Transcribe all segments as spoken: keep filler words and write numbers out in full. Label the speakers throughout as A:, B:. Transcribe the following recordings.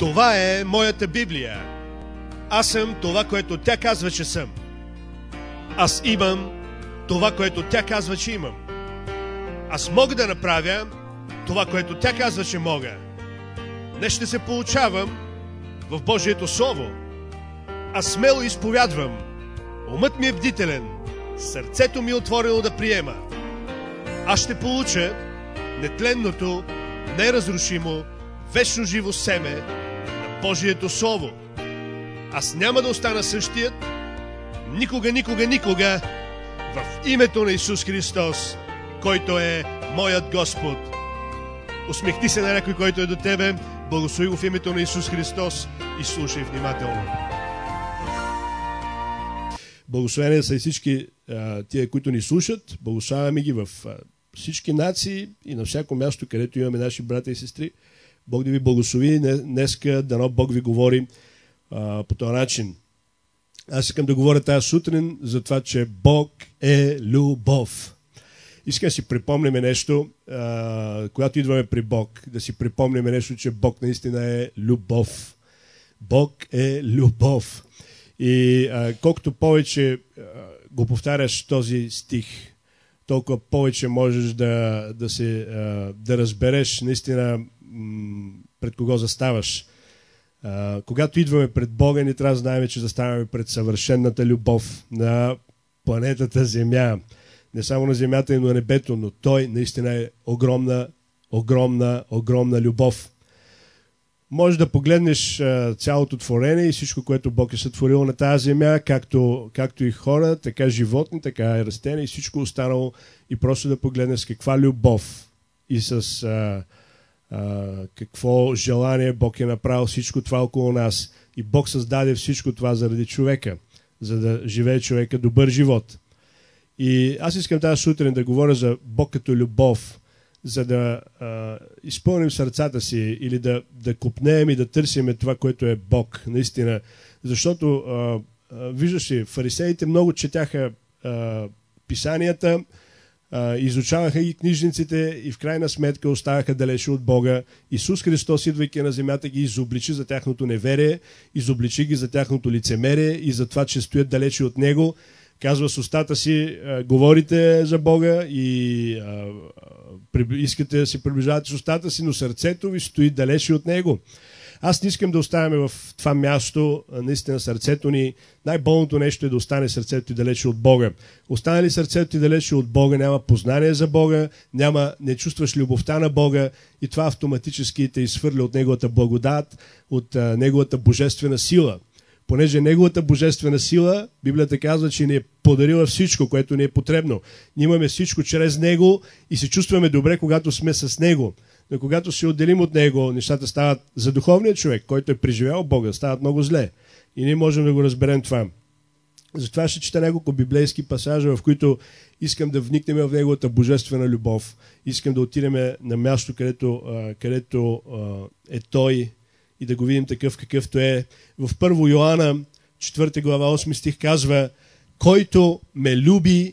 A: Това е моята Библия. Аз съм това, което тя казва, че съм. Аз имам това, което тя казва, че имам. Аз мога да направя това, което тя казва, че мога. Днес ще се получавам в Божието Слово. Аз смело изповядвам. Умът ми е бдителен. Сърцето ми е отворено да приема. Аз ще получа нетленното, неразрушимо, вечно живо семе на Божието Слово. Аз няма да остана същият, никога, никога, никога, в името на Исус Христос, който е моят Господ. Усмехни се на някой, който е до тебе, благослови го в името на Исус Христос и слушай внимателно. Благословения са и всички а, тия, които ни слушат. Благославяме ги в а, всички нации и на всяко място, където имаме наши брата и сестри. Бог да ви благослови. Днеска дано Бог ви говори а, по този начин. Аз искам да говоря тази сутрин за това, че Бог е любов. Искам да си припомним нещо, а, когато идваме при Бог, да си припомним нещо, че Бог наистина е любов. Бог е любов. И а, колкото повече а, го повтаряш този стих, толкова повече можеш да, да, се, а, да разбереш наистина м- пред кого заставаш. А, когато идваме пред Бога, ни трябва да знаем, че заставаме пред съвършената любов на планетата Земя. Не само на Земята, но на небето, но Той наистина е огромна, огромна, огромна любов. Може да погледнеш а, цялото творение и всичко, което Бог е сътворил на тази земя, както, както и хора, така животни, така и растения и всичко останало, и просто да погледнеш каква любов и с а, а, какво желание Бог е направил всичко това около нас. И Бог създаде всичко това заради човека, за да живее човека добър живот. И аз искам тази сутрин да говоря за Бог като любов, за да а, изпълним сърцата си или да, да копнеем и да търсим това, което е Бог, наистина. Защото, а, а, виждаш ли, фарисеите много четяха а, писанията, а, изучаваха и книжниците и в крайна сметка оставаха далече от Бога. Исус Христос, идвайки на земята, ги изобличи за тяхното неверие, изобличи ги за тяхното лицемерие и за това, че стоят далече от Него. Казва с устата си, а, говорите за Бога и а, а, искате да се приближавате с устата си, но сърцето ви стои далече от Него. Аз не искам да оставяме в това място, а, наистина сърцето ни. Най-болното нещо е да остане сърцето ти далече от Бога. Остане ли сърцето ти далече от Бога, няма познание за Бога, няма, не чувстваш любовта на Бога и това автоматически те изхвърля от Неговата благодат, от а, Неговата божествена сила. Понеже Неговата божествена сила, Библията казва, че ни е подарила всичко, което ни е потребно. Ние имаме всичко чрез Него и се чувстваме добре, когато сме с Него. Но когато се отделим от Него, нещата стават за духовния човек, който е преживял Бога, стават много зле. И ние можем да го разберем това. Затова ще чета няколко библейски пасажа, в които искам да вникнем в Неговата божествена любов. Искам да отидем на място, където, където е Той, и да го видим такъв какъвто е. В първо Йоанна, четвърта глава, осми стих казва: който ме люби,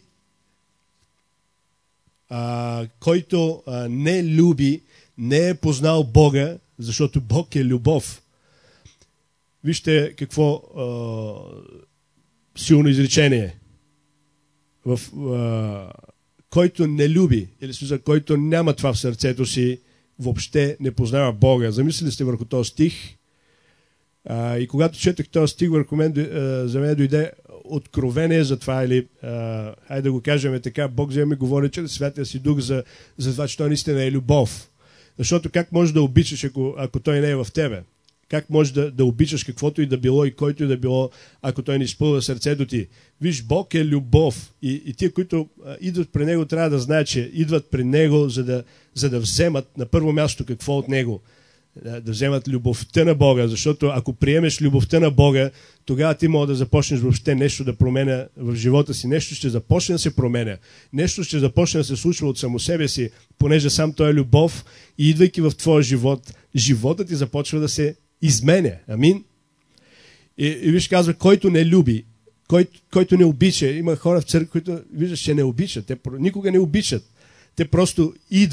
A: а, който а, не люби, не е познал Бога, защото Бог е любов. Вижте какво а, силно изречение. В, а, който не люби, или смисъл, който няма това в сърцето си, въобще не познава Бога. Замислили сте върху този стих? А, и когато четах този стих, върху мен, а, за мен дойде откровение за това, или а, хайде да го кажем така, Бог за ми говори чрез Святия си Дух за, за това, че Той наистина е любов. Защото как можеш да обичаш, ако, ако Той не е в тебе? Как можеш да, да обичаш каквото и да било и който и да било, ако Той не изпълва сърцето ти? Виж, Бог е любов. И, и тия, които а, идват при Него, трябва да знаят, че идват при Него, за да, за да вземат на първо място какво от Него. Да, да вземат любовта на Бога. Защото ако приемеш любовта на Бога, тогава ти може да започнеш въобще нещо да променя в живота си. Нещо ще започне да се променя. Нещо ще започне да се случва от само себе си, понеже сам Той е любов и идвайки в твоя живот, животът ти започва да се изменя. Амин. И, и виж, казва, който не люби, кой, който не обича. Има хора в църква, които виждаш, че не обичат. Те никога не обичат. Те просто идват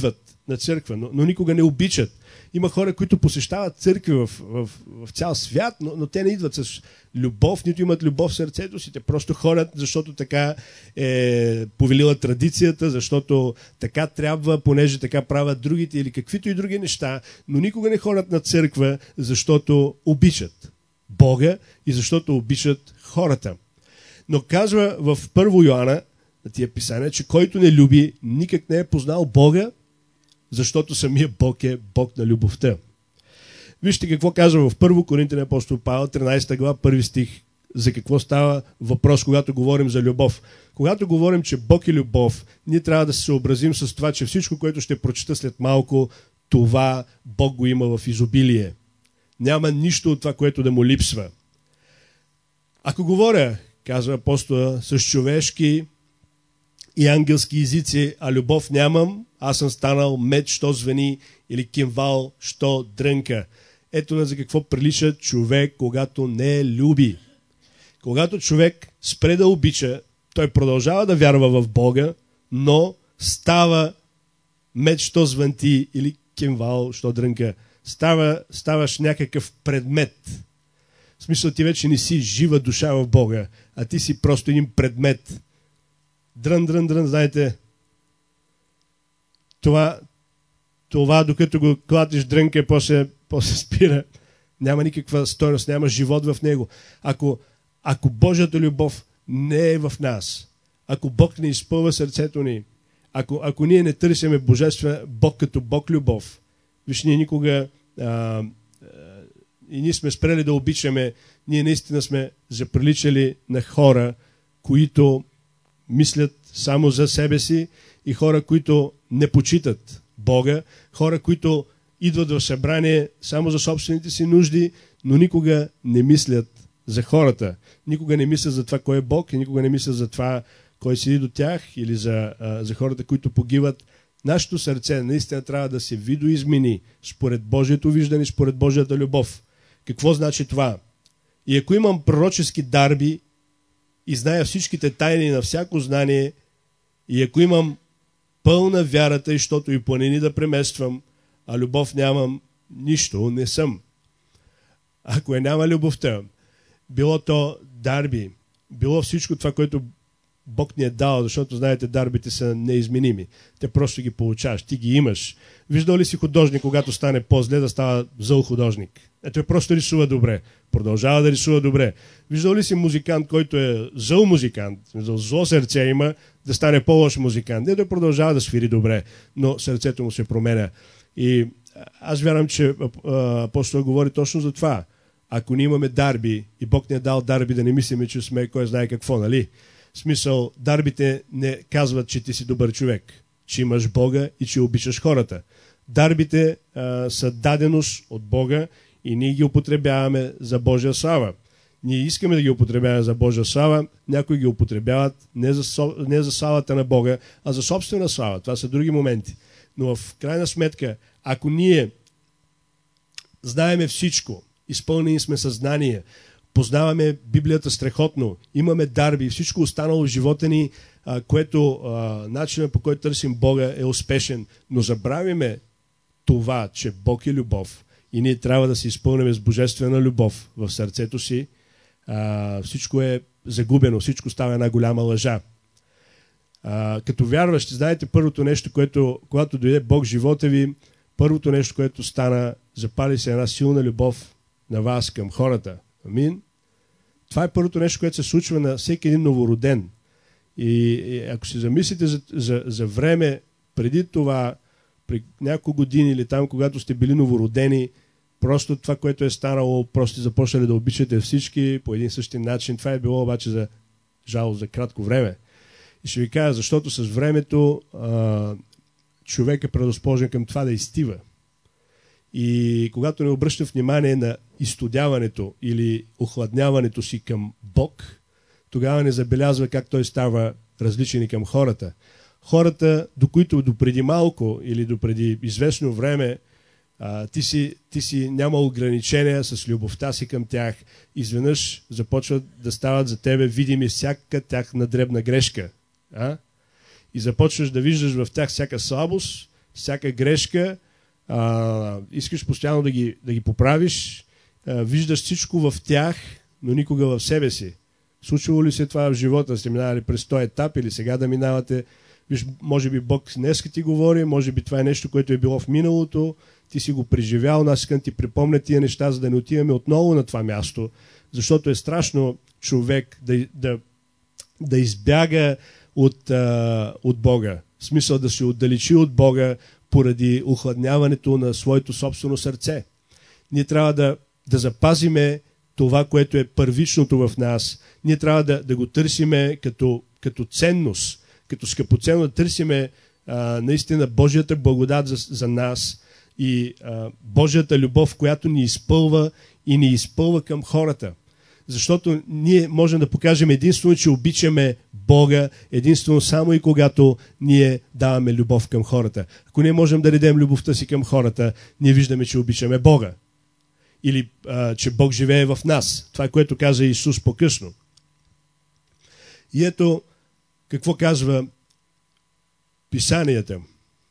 A: на църква, но, но никога не обичат. Има хора, които посещават църкви в, в, в цял свят, но, но те не идват с любов, нито имат любов в сърцето си. Те просто ходят, защото така е повелила традицията, защото така трябва, понеже така правят другите или каквито и други неща, но никога не ходят на църква, защото обичат Бога и защото обичат хората. Но казва в първо Йоанна, на тия писания, че който не люби, никак не е познал Бога, защото самия Бог е Бог на любовта. Вижте какво казва в първо Коринтяни апостол Павел, тринадесета глава, първи стих, за какво става въпрос, когато говорим за любов. Когато говорим, че Бог е любов, ние трябва да се съобразим с това, че всичко, което ще прочета след малко, това Бог го има в изобилие. Няма нищо от това, което да му липсва. Ако говоря, казва апостола, с човешки и ангелски езици, а любов нямам, аз съм станал меч, що звени, или кимвал, що дрънка. Ето на за какво прилича човек, когато не люби. Когато човек спре да обича, той продължава да вярва в Бога, но става меч, що звънти, или кимвал, що дрънка. Става, ставаш някакъв предмет. В смисъл, ти вече не си жива душа в Бога, а ти си просто един предмет. Дрън, дрън, дрън, знаете, това, това докато го клатиш дрънка, после, после спира. Няма никаква стойност, няма живот в него. Ако, ако Божията любов не е в нас, ако Бог не изпълва сърцето ни, ако, ако ние не търсиме божествен Бог като Бог любов, виж, ние никога а, а, и ние сме спрели да обичаме, ние наистина сме заприличали на хора, които мислят само за себе си и хора, които не почитат Бога, хора, които идват в събрание само за собствените си нужди, но никога не мислят за хората. Никога не мислят за това, кой е Бог и никога не мислят за това, кой седи до тях или за, а, за хората, които погиват. Нашето сърце наистина трябва да се видоизмени според Божието виждане, според Божията любов. Какво значи това? И ако имам пророчески дарби и зная всичките тайни на всяко знание, и ако имам пълна вярата, и щото и планини да премествам, а любов нямам, нищо не съм. Ако е няма любовта, било то дарби, било всичко това, което Бог ни е дал, защото, знаете, дарбите са неизменими. Те просто ги получаваш, ти ги имаш. Виждал ли си художник, когато стане по-зле, да става зъл художник? Ето, той просто рисува добре. Продължава да рисува добре. Виждал ли си музикант, който е зъл музикант, зло сърце има, да стане по-лош музикант? Ето, той продължава да свири добре, но сърцето му се променя. И аз вярвам, че апостол говори точно за това. Ако ние имаме дарби и Бог ни е дал дарби, да не мислиме, че сме кой знае какво, нали? В смисъл, дарбите не казват, че ти си добър човек, че имаш Бога и че обичаш хората. Дарбите а, са даденост от Бога и ние ги употребяваме за Божия слава. Ние искаме да ги употребяваме за Божия слава, някои ги употребяват не за, не за славата на Бога, а за собствена слава. Това са други моменти. Но в крайна сметка, ако ние знаеме всичко, изпълнени сме съзнание, познаваме Библията страхотно, имаме дарби и всичко останало в живота ни, а, което а, начинът, по който търсим Бога, е успешен, но забравяме това, че Бог е любов и ние трябва да се изпълним с божествена любов в сърцето си, а, всичко е загубено, всичко става една голяма лъжа. А, като вярващи, знаете, първото нещо, което, когато дойде Бог в живота ви, първото нещо, което стана, запали се една силна любов на вас към хората. Амин. Това е първото нещо, което се случва на всеки един новороден. И, и ако се замислите за, за, за време преди това, при няколко години или там, когато сте били новородени, просто това, което е станало, просто започнали да обичате всички по един същи начин. Това е било обаче за жалост за кратко време. И ще ви кажа, защото с времето а, човек е предразположен към това да изстива. И когато не обръща внимание на изстудяването или охладняването си към Бог, тогава не забелязва как той става различен и към хората. Хората, до които допреди малко или допреди известно време а, ти, си, ти си нямал ограничения с любовта си към тях, изведнъж започват да стават за тебе видими всяка тяхна дребна грешка. А? И започваш да виждаш в тях всяка слабост, всяка грешка, а, искаш постоянно да ги, да ги поправиш, а, виждаш всичко в тях, но никога в себе си. Случвало ли се това в живота? Сте минавали през този етап или сега да минавате? Виж, може би Бог днеска ти говори, може би това е нещо, което е било в миналото, ти си го преживял, аз искам да ти припомня тия неща, за да не отиваме отново на това място, защото е страшно човек да, да, да избяга от, а, от Бога. В смисъл да се отдалечи от Бога поради охладняването на своето собствено сърце. Ние трябва да, да запазиме това, което е първичното в нас. Ние трябва да, да го търсиме като, като ценност, като скъпоценно да търсиме а, наистина Божията благодат за, за нас и а, Божията любов, която ни изпълва и ни изпълва към хората. Защото ние можем да покажем единствено, че обичаме Бога, единствено само и когато ние даваме любов към хората. Ако ние можем да дадем любовта си към хората, ние виждаме, че обичаме Бога. Или а, че Бог живее в нас. Това е което каза Исус по-късно. И ето какво казва Писанията.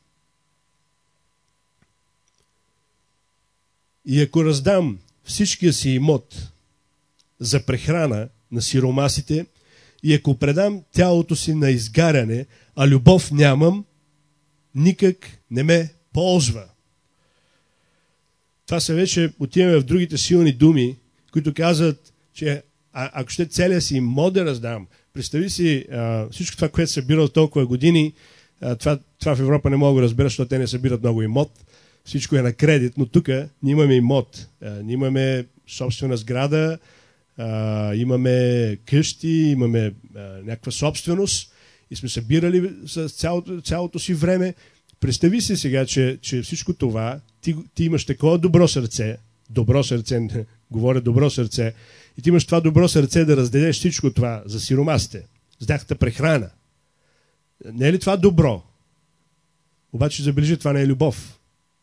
A: И ако раздам всичкия си имот за прехрана на сиромасите и ако предам тялото си на изгаряне, а любов нямам, никак не ме ползва. Това са вече, отиваме в другите силни думи, които казват, че а, ако ще целия си имот да раздам, представи си а, всичко това, което събирал толкова години, а, това, това в Европа не мога да разбера, защото те не събират много имот, всичко е на кредит, но тук ние имаме имот, а, ние имаме собствена сграда, а, имаме къщи, имаме а, някаква собственост и сме събирали с цялото, цялото си време. Представи си сега, че, че всичко това, ти, ти имаш такова добро сърце, добро сърце, говоря добро сърце, и ти имаш това добро сърце да раздадеш всичко това за сиромасите, за тяхната прехрана. Не е ли това добро? Обаче забележи, това не е любов.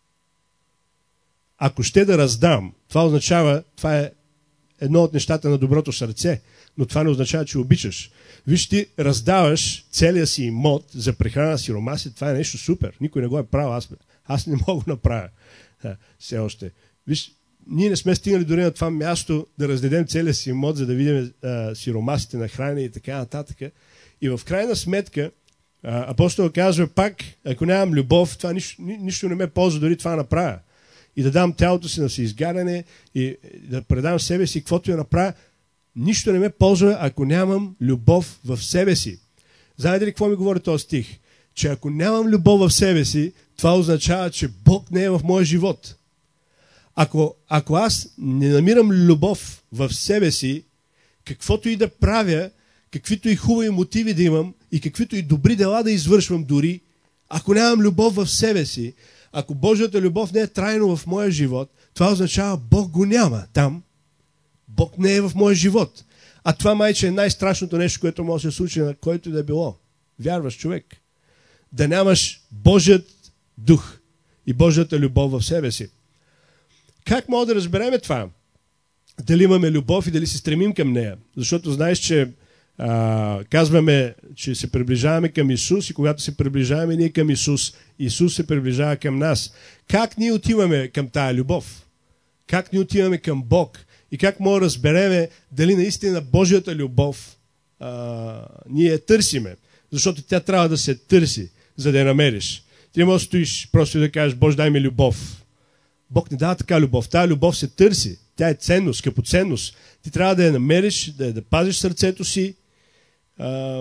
A: Ако ще да раздам, това означава, това е едно от нещата на доброто сърце, но това не означава, че обичаш. Виж, ти раздаваш целия си имот за прехрана на сиромаси, това е нещо супер. Никой не го е правил, аз, аз не мога да направя. А, все още. Виж, ние не сме стигнали дори на това място да раздадем целия си имот, за да видим а, сиромасите на храни и така нататък. И в крайна сметка, а, апостол казва пак, ако нямам любов, това нищо, ни, нищо не ме ползва дори това направя. И да дам тялото си на съизгаряне и да предам себе си, каквото я направя, нищо не ме ползва, ако нямам любов в себе си. Знаете ли какво ми говори този стих? Че ако нямам любов в себе си, това означава, че Бог не е в моя живот. Ако, ако аз не намирам любов в себе си, каквото и да правя, каквито и хубави мотиви да имам и каквито и добри дела да извършвам дори, ако нямам любов в себе си, ако Божията любов не е трайно в моя живот, това означава Бог го няма там. Бог не е в моя живот. А това майче е най-страшното нещо, което може да се случи на който и да е било. Вярваш човек. Да нямаш Божият дух и Божията любов в себе си. Как мога да разбереме това? Дали имаме любов и дали се стремим към нея? Защото знаеш, че а, казваме, че се приближаваме към Исус и когато се приближаваме ние към Исус, Исус се приближава към нас. Как ние отиваме към тая любов? Как ние отиваме към Бог? И как мога да разбереме дали наистина Божията любов а, ние я търсиме? Защото тя трябва да се търси, за да я намериш. Ти не можеш да стоиш просто да кажеш, Боже, дай ми любов. Бог не дава така любов. Тая любов се търси. Тя е ценност, скъпоценност. Ти трябва да я намериш, да, да пазиш сърцето си. А,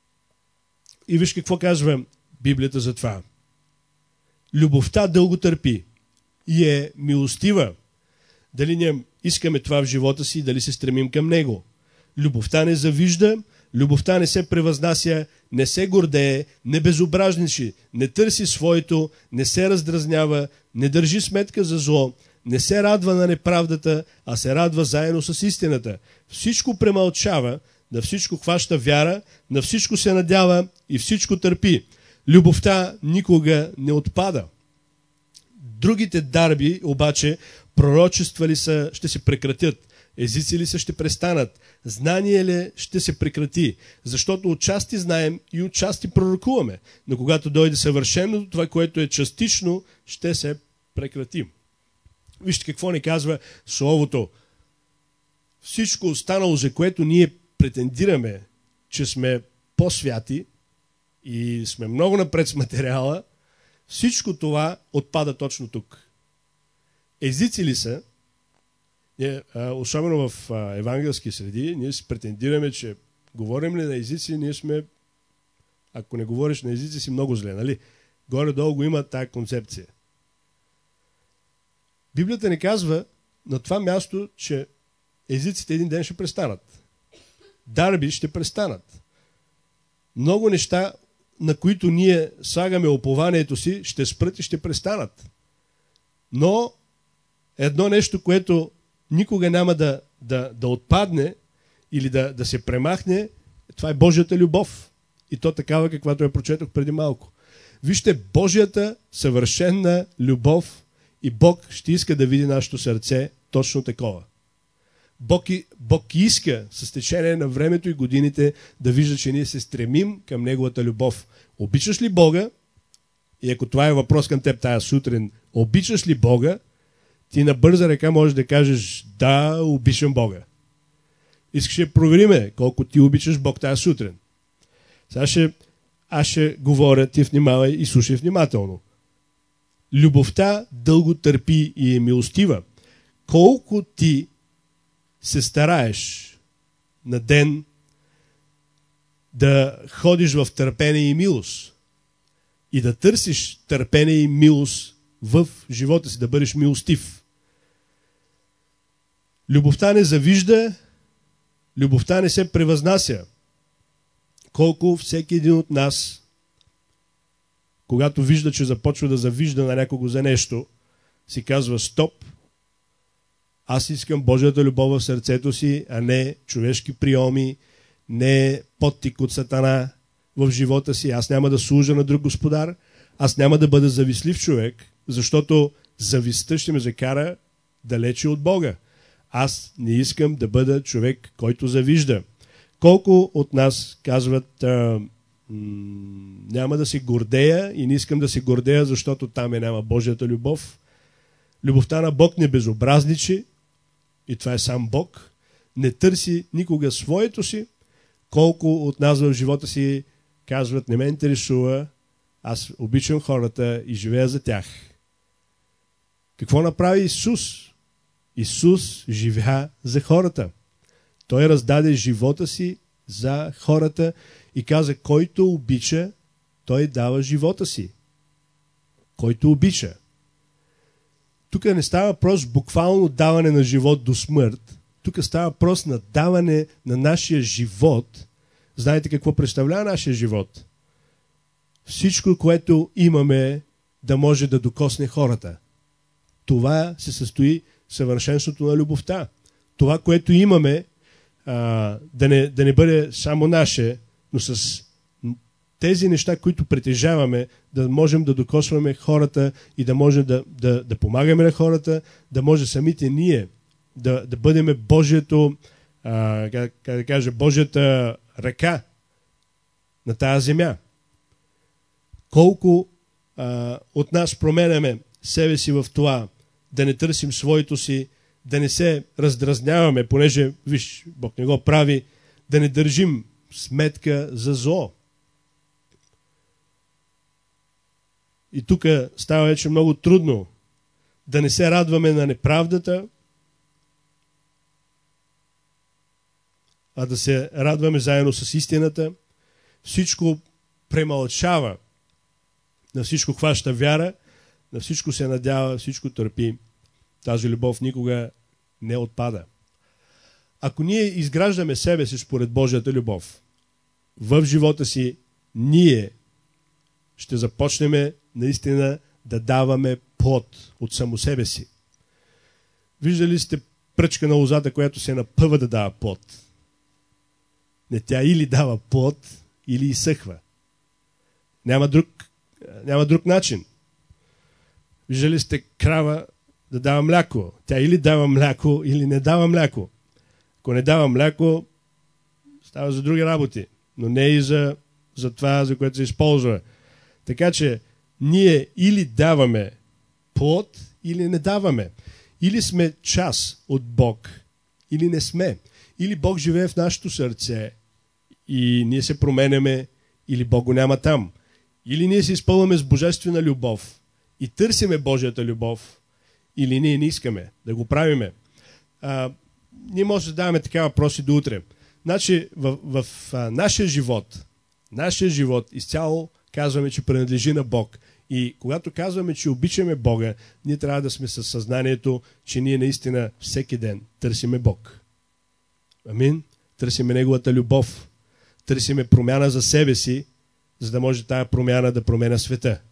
A: и виж какво казва Библията за това. Любовта дълго търпи и е милостива. Дали ние искаме това в живота си, дали се стремим към него. Любовта не завижда, любовта не се превъзнася, не се гордее, не безобразничи, не търси своето, не се раздразнява, не държи сметка за зло, не се радва на неправдата, а се радва заедно с истината. Всичко премълчава, на всичко хваща вяра, на всичко се надява и всичко търпи. Любовта никога не отпада. Другите дарби, обаче, пророчества ли са, ще се прекратят. Езици ли са, ще престанат. Знание ли ще се прекрати. Защото отчасти знаем и отчасти пророкуваме. Но когато дойде съвършеното, това, което е частично, ще се прекрати. Вижте какво ни казва Словото. Всичко останало, за което ние претендираме, че сме по-святи и сме много напред с материала, всичко това отпада точно тук. Езици ли са, ние, особено в евангелски среди, ние си претендираме, че говорим ли на езици, ние сме, ако не говориш на езици, си много зле, нали? Горе-долу го има тая концепция. Библията ни казва на това място, че езиците един ден ще престанат. Дарби ще престанат. Много неща, на които ние слагаме упованието си, ще спрат и ще престанат. Но едно нещо, което никога няма да, да, да отпадне или да, да се премахне, това е Божията любов. И то такава, каквато я прочетох преди малко. Вижте, Божията съвършена любов и Бог ще иска да види нашето сърце точно такова. Бог, Бог иска с течение на времето и годините да вижда, че ние се стремим към Неговата любов. Обичаш ли Бога? И ако това е въпрос към теб тая сутрин, обичаш ли Бога? Ти на бърза ръка можеш да кажеш, да, обичам Бога. Искаш да провериме колко ти обичаш Бог тая сутрин. Сега ще, аз ще говоря, ти внимавай и слушай внимателно. Любовта дълго търпи и е милостива. Колко ти се стараеш на ден да ходиш в търпение и милост и да търсиш търпение и милост в живота си, да бъдеш милостив. Любовта не завижда, любовта не се превъзнася. Колко всеки един от нас, когато вижда, че започва да завижда на някого за нещо, си казва стоп, аз искам Божията любов в сърцето си, а не човешки прийоми, не подтик от сатана в живота си. Аз няма да служа на друг господар, аз няма да бъда завистлив човек, защото завистта ще ме закара далече от Бога. Аз не искам да бъда човек, който завижда. Колко от нас казват, а, м- няма да се гордея и не искам да се гордея, защото там е няма Божията любов. Любовта на Бог не безобразничи, и това е сам Бог, не търси никога своето си. Колко от нас в живота си казват, не ме интересува, аз обичам хората и живея за тях. Какво направи Исус? Исус живя за хората. Той раздаде живота си за хората и каза, който обича, той дава живота си. Който обича. Тук не става въпрос буквално даване на живот до смърт. Тук става въпрос на даване на нашия живот. Знаете какво представлява нашия живот? Всичко, което имаме, да може да докосне хората. Това се състои в съвършенството на любовта. Това, което имаме, а, да, не, да не бъде само наше, но с тези неща, които притежаваме, да можем да докосваме хората и да можем да, да, да помагаме на хората, да може самите ние да, да бъдем Божието, а, как, как да кажа, Божията ръка на тази земя. Колко а, от нас променяме себе си в това, да не търсим своето си, да не се раздразняваме, понеже, виж, Бог не го прави, да не държим сметка за зло. И тук става вече много трудно да не се радваме на неправдата, а да се радваме заедно с истината. Всичко премълчава, на всичко хваща вяра, на всичко се надява, всичко търпи. Тази любов никога не отпада. Ако ние изграждаме себе си според Божията любов, в живота си ние ще започнем наистина да даваме плод от само себе си. Виждали сте пръчка на лозата, която се напъва да дава плод? Не, тя или дава плод, или изсъхва. Няма друг, няма друг начин. Виждали сте крава да дава мляко? Тя или дава мляко, или не дава мляко. Ако не дава мляко, става за други работи, но не и за, за това, за което се използва. Така че ние или даваме плод, или не даваме. Или сме част от Бог, или не сме. Или Бог живее в нашето сърце и ние се променяме, или Бог го няма там. Или ние се изпълваме с божествена любов и търсиме Божията любов, или ние не искаме да го правиме. А, ние може да даваме такива въпроси до утре. Значи в, в а, нашия живот, нашия живот изцяло казваме, че принадлежи на Бог. И когато казваме, че обичаме Бога, ние трябва да сме със съзнанието, че ние наистина всеки ден търсиме Бог. Амин. Търсиме Неговата любов. Търсиме промяна за себе си, за да може тая промяна да променя света.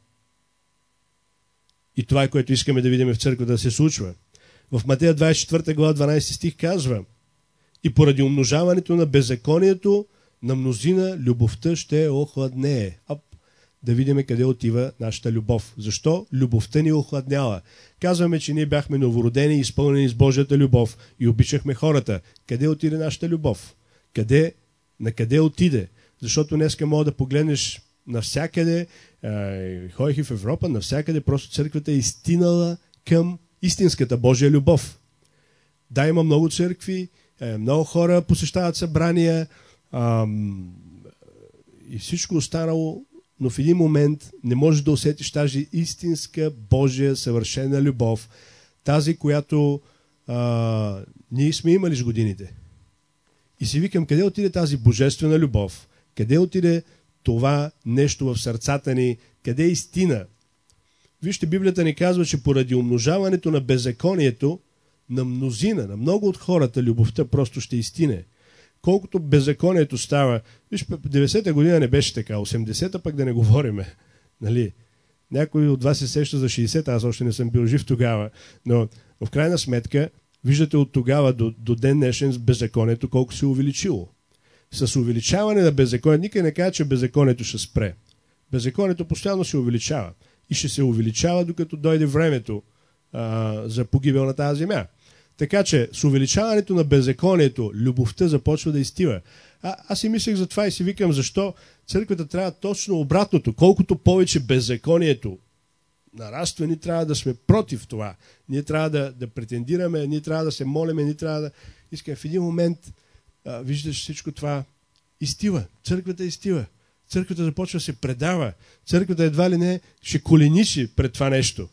A: И това е, което искаме да видим в църквата да се случва. В Матея двадесет и четвърта глава дванадесети стих казва: и поради умножаването на беззаконието на мнозина любовта ще охладнее. Ап, да видим къде отива нашата любов. Защо любовта ни охладняла? Казваме, че ние бяхме новородени и изпълнени с Божията любов и обичахме хората. Къде отиде нашата любов? Къде, на къде отиде? Защото днеска мога да погледнеш навсякъде, е, ходих и в Европа, навсякъде просто църквата е изтинала към истинската Божия любов. Да, има много църкви, е, много хора посещават събрания ам, и всичко останало, но в един момент не можеш да усетиш тази истинска Божия съвършена любов, тази, която а, ние сме имали с годините. И си викам, къде отиде тази божествена любов? Къде отиде това нещо в сърцата ни? Къде е истина? Вижте, Библията ни казва, че поради умножаването на беззаконието на мнозина, на много от хората, любовта просто ще изтине. Колкото беззаконието става, виж, деветдесета година не беше така, осемдесета пък да не говориме. Нали? Някой от вас се сеща за шейсета, аз още не съм бил жив тогава, но в крайна сметка виждате от тогава до, до ден днешен с беззаконието колко се увеличило. С увеличаване на беззаконието, никой не казва, че беззаконието ще спре. Беззаконието постоянно се увеличава и ще се увеличава, докато дойде времето а, за погибел на тази земя. Така че с увеличаването на беззаконието, любовта започва да изтива. А, аз си мислех за това и си викам, защо църквата трябва точно обратното. Колкото повече беззаконието нараства, ние трябва да сме против това. Ние трябва да, да претендираме, ние трябва да се молиме, ние трябва да искаме. В един момент а, виждаш всичко това изтива. Църквата изтива. Църквата започва да се предава. Църквата едва ли не ще коленичи пред това нещо.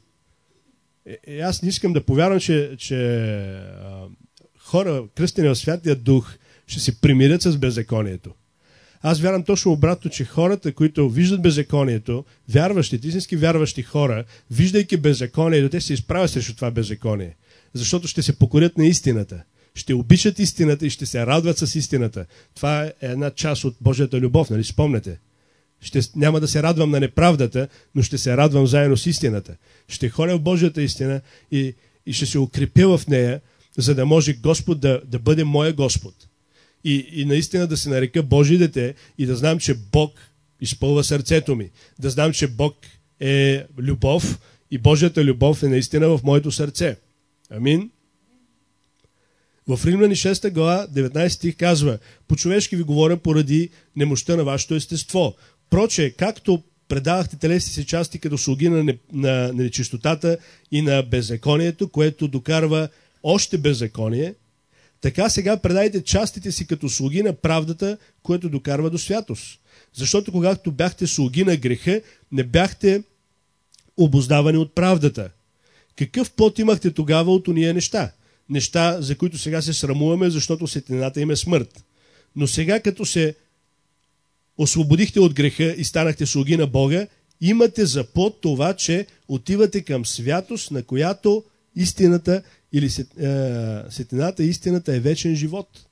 A: И аз не искам да повярвам, че, че а, хора, кръстени в Святия Дух, ще се примирят с беззаконието. Аз вярвам точно обратно, че хората, които виждат беззаконието, вярващите, истински вярващи хора, виждайки беззаконието, те се изправят срещу това беззаконие. Защото ще се покорят на истината. Ще обичат истината и ще се радват с истината. Това е една част от Божията любов, нали спомняте? Ще, няма да се радвам на неправдата, но ще се радвам заедно с истината. Ще ходя в Божията истина и, и ще се укрепя в нея, за да може Господ да, да бъде моя Господ. И, и наистина да се нарека Божие дете и да знам, че Бог изпълва сърцето ми. Да знам, че Бог е любов и Божията любов е наистина в моето сърце. Амин. В Римляни шеста глава деветнадесети стих казва: по-човешки ви говоря поради немощта на вашето естество. Проче, както предавахте телесните си части като слуги на, не, на нечистотата и на беззаконието, което докарва още беззаконие, така сега предайте частите си като слуги на правдата, което докарва до святост. Защото когато бяхте слуги на греха, не бяхте обуздавани от правдата. Какъв плод имахте тогава от ония неща? Неща, за които сега се срамуваме, защото сетината им е смърт. Но сега, като се освободихте от греха и станахте слуги на Бога, имате за плод това, че отивате към святост, на която истината или сетината и истината е вечен живот.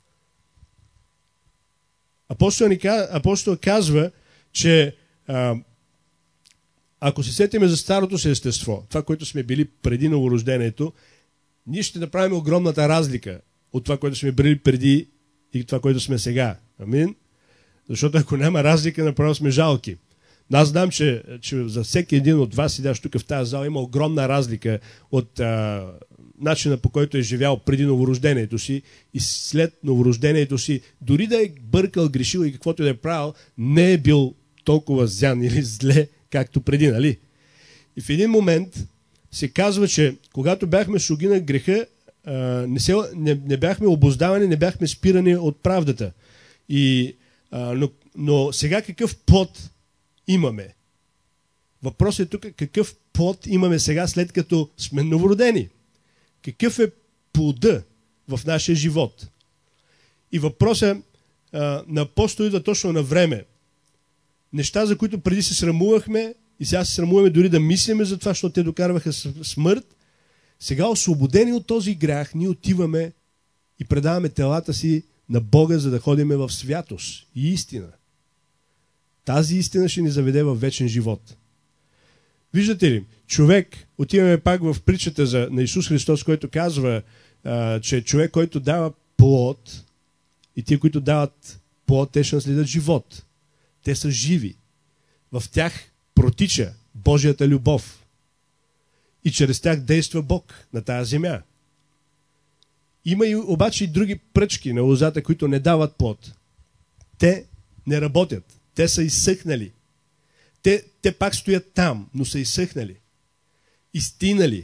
A: Апостол, апостол казва, че а, ако се сетиме за старото си естество, това, което сме били преди новорождението, ние ще направим огромната разлика от това, което сме били преди и това, което сме сега. Амин? Защото ако няма разлика, направо сме жалки. Но аз знам, че, че за всеки един от вас, седящ тук в тази зала, има огромна разлика от а, начина, по който е живял преди новорождението си и след новорождението си, дори да е бъркал, грешил и каквото и да е правил, не е бил толкова зян или зле, както преди, нали? И в един момент се казва, че когато бяхме слуги на греха, не, се, не, не бяхме обуздавани, не бяхме спирани от правдата. И, а, но, но сега какъв плод имаме? Въпросът е тук какъв плод имаме сега, след като сме новородени. Какъв е плода в нашия живот? И въпросът а, на апостол идва точно на време. Неща, за които преди се срамувахме и сега се срамуваме дори да мислиме за това, защото те докарваха смърт, сега освободени от този грях, ние отиваме и предаваме телата си на Бога, за да ходиме в святост и истина. Тази истина ще ни заведе в вечен живот. Виждате ли, човек, отиваме пак в притчата за, на Исус Христос, който казва, а, че човек, който дава плод, и тия, които дават плод, те ще наследят живот. Те са живи. В тях протича Божията любов. И чрез тях действа Бог на тази земя. Има и обаче и други пръчки на лозата, които не дават плод. Те не работят. Те са изсъхнали. Те, те пак стоят там, но са изсъхнали. Изтинали.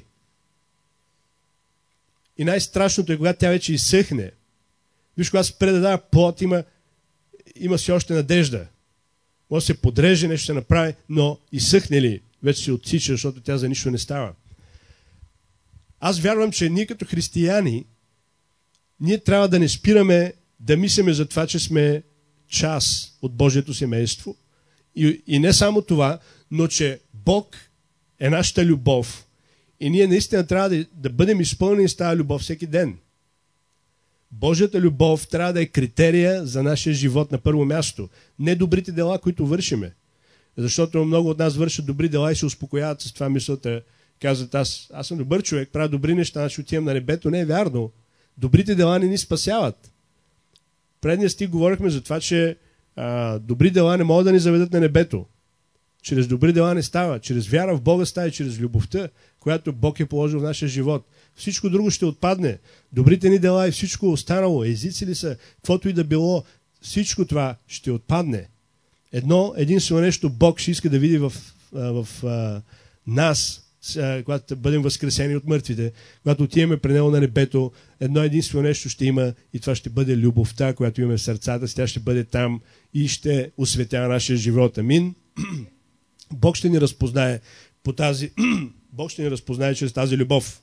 A: И най-страшното е, когато тя вече изсъхне. Виж, когато спре да дава плод, има, има си още надежда. Може да се подреже, нещо се направи, но изсъхнали вече се отсича, защото тя за нищо не става. Аз вярвам, че ние като християни, ние трябва да не спираме да мислиме за това, че сме част от Божието семейство. И, и не само това, но че Бог е нашата любов. И ние наистина трябва да, да бъдем изпълнени с тази любов всеки ден. Божията любов трябва да е критерия за нашия живот на първо място. Не добрите дела, които вършиме. Защото много от нас вършат добри дела и се успокояват с това мисълта. Казват, аз, аз съм добър човек, правя добри неща, значи отивам на небето. Не е вярно. Добрите дела не ни спасяват. Предния стих говорихме за това, че а, добри дела не могат да ни заведат на небето. Чрез добри дела не става. Чрез вяра в Бога става и чрез любовта, която Бог е положил в нашия живот. Всичко друго ще отпадне. Добрите ни дела и всичко останало, езици ли са, каквото и да било, всичко това ще отпадне. Едно, единствено нещо Бог ще иска да види в, в, в а, нас, а, когато бъдем възкресени от мъртвите, когато отиваме при Него на небето, едно единствено нещо ще има и това ще бъде любовта, която имаме в сърцата си, тя ще бъде там и ще осветява нашия живот. Амин. Бог ще ни разпознае по тази, Бог ще ни разпознае чрез тази любов.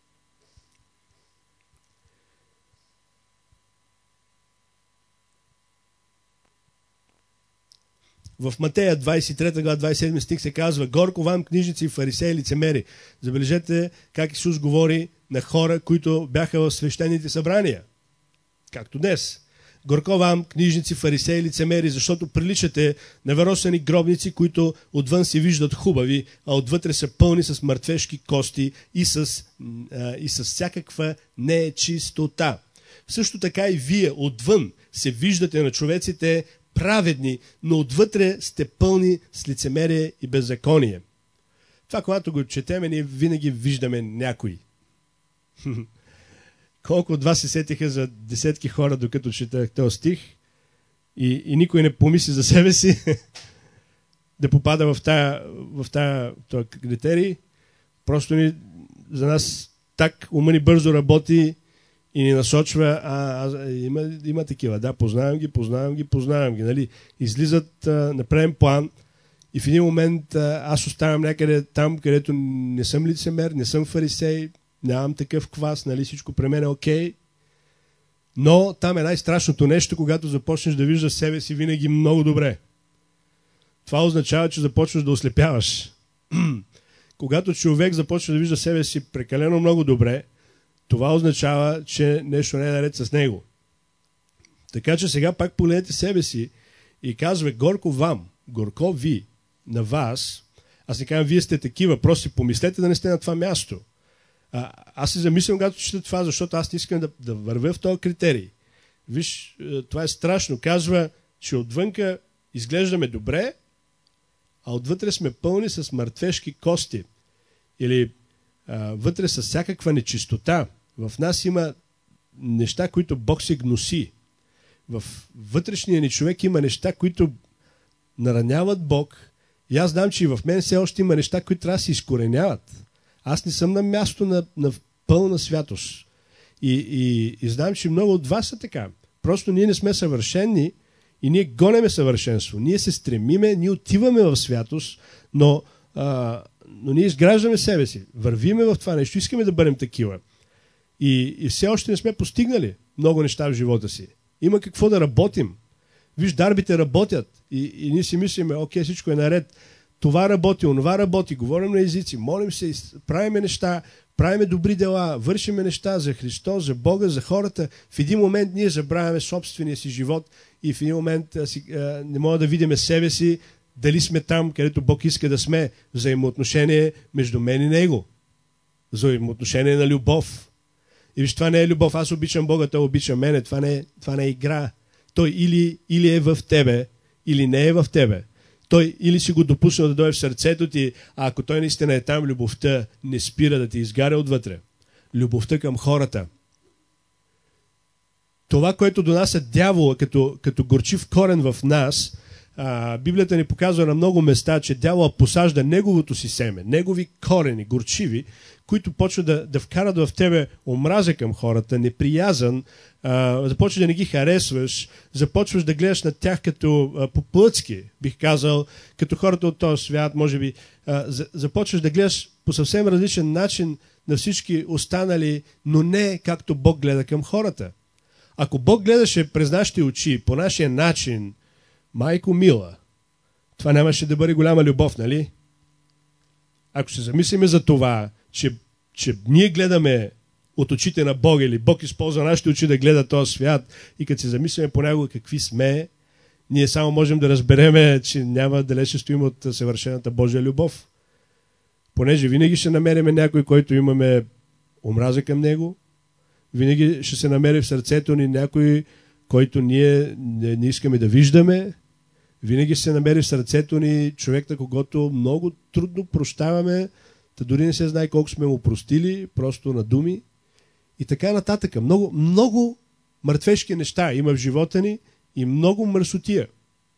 A: В Матея двадесет и трета глава, двадесет и седми стих се казва: горко вам, книжници, фарисеи и лицемери. Забележете как Исус говори на хора, които бяха в свещените събрания. Както днес. Горко вам, книжници, фарисеи и лицемери, защото приличате на веросени гробници, които отвън се виждат хубави, а отвътре са пълни с мъртвешки кости и с, а, и с всякаква нечистота. Също така и вие отвън се виждате на човеците праведни, но отвътре сте пълни с лицемерие и беззаконие. Това, когато го четеме, ние винаги виждаме някой. Колко от вас се сетиха за десетки хора, докато четах този стих, и, и никой не помисли за себе си да попада в тая, в тая този критерий. Просто ни, за нас так ума ни бързо работи и ни насочва, а, а има, има такива, да, познавам ги, познавам ги, познавам ги, нали. Излизат а, на преден план и в един момент а, аз оставам някъде там, където не съм лицемер, не съм фарисей, нямам такъв квас, нали, всичко при мен е окей. Но там е най-страшното нещо, когато започнеш да виждаш себе си винаги много добре. Това означава, че започваш да ослепяваш. Когато човек започва да вижда себе си прекалено много добре, това означава, че нещо не е наред с него. Така че сега пак погледнете себе си и казва: горко вам, горко ви, на вас. Аз не казвам, вие сте такива, просто си помислете да не сте на това място. А, аз се замислям, когато чета това, защото аз не искам да, да вървя в този критерий. Виж, това е страшно. Казва, че отвънка изглеждаме добре, а отвътре сме пълни с мъртвешки кости. Или а, вътре с всякаква нечистота. В нас има неща, които Бог се гноси. В вътрешния ни човек има неща, които нараняват Бог. И аз знам, че и в мен все още има неща, които трябва да се изкореняват. Аз не съм на място на, на пълна святост. И, и, и знам, че много от вас са така. Просто ние не сме съвършени и ние гонеме съвършенство. Ние се стремиме, ние отиваме в святост, но, а, но ние изграждаме себе си. Вървиме в това нещо, искаме да бъдем такива. И, и все още не сме постигнали много неща в живота си. Има какво да работим. Виж, дарбите работят. И, и ние си мислиме, окей, всичко е наред. Това работи, онова работи, говорим на езици, молим се, правиме неща, правиме добри дела, вършиме неща за Христос, за Бога, за хората. В един момент ние забравяме собствения си живот и в един момент а, си, а, не можем да видим себе си, дали сме там, където Бог иска да сме. Взаимоотношение между мен и Него. Взаимоотношение на любов. И виж, това не е любов. Аз обичам Бога, Той обича мене. Това не е, това не е игра. Той или, или е в тебе, или не е в тебе. Той или си го допуснал да дойде в сърцето ти, а ако той наистина е там, любовта не спира да ти изгаря отвътре. Любовта към хората. Това, което донася дявола като, като горчив корен в нас, а, Библията ни показва на много места, че дявола посажда неговото си семе, негови корени, горчиви, които почват да, да вкарат в тебе омраза към хората, неприязан, а, започваш да не ги харесваш, започваш да гледаш на тях като а, по-плътски, бих казал, като хората от този свят, може би, а, за, започваш да гледаш по съвсем различен начин на всички останали, но не както Бог гледа към хората. Ако Бог гледаше през нашите очи, по нашия начин, майко мила, това нямаше да бъде голяма любов, нали? Ако се замислиме за това, че, че ние гледаме от очите на Бога или Бог използва нашите очи да гледа този свят и като се замислиме понякога какви сме, ние само можем да разбереме, че няма далече стоим от съвършената Божия любов. Понеже винаги ще намериме някой, който имаме омраза към него, винаги ще се намери в сърцето ни някой, който ние не, не искаме да виждаме, винаги ще се намери в сърцето ни човек, на когото много трудно прощаваме, та дори не се знае колко сме му простили, просто на думи. И така нататък. Много, много мъртвешки неща има в живота ни и много мърсотия,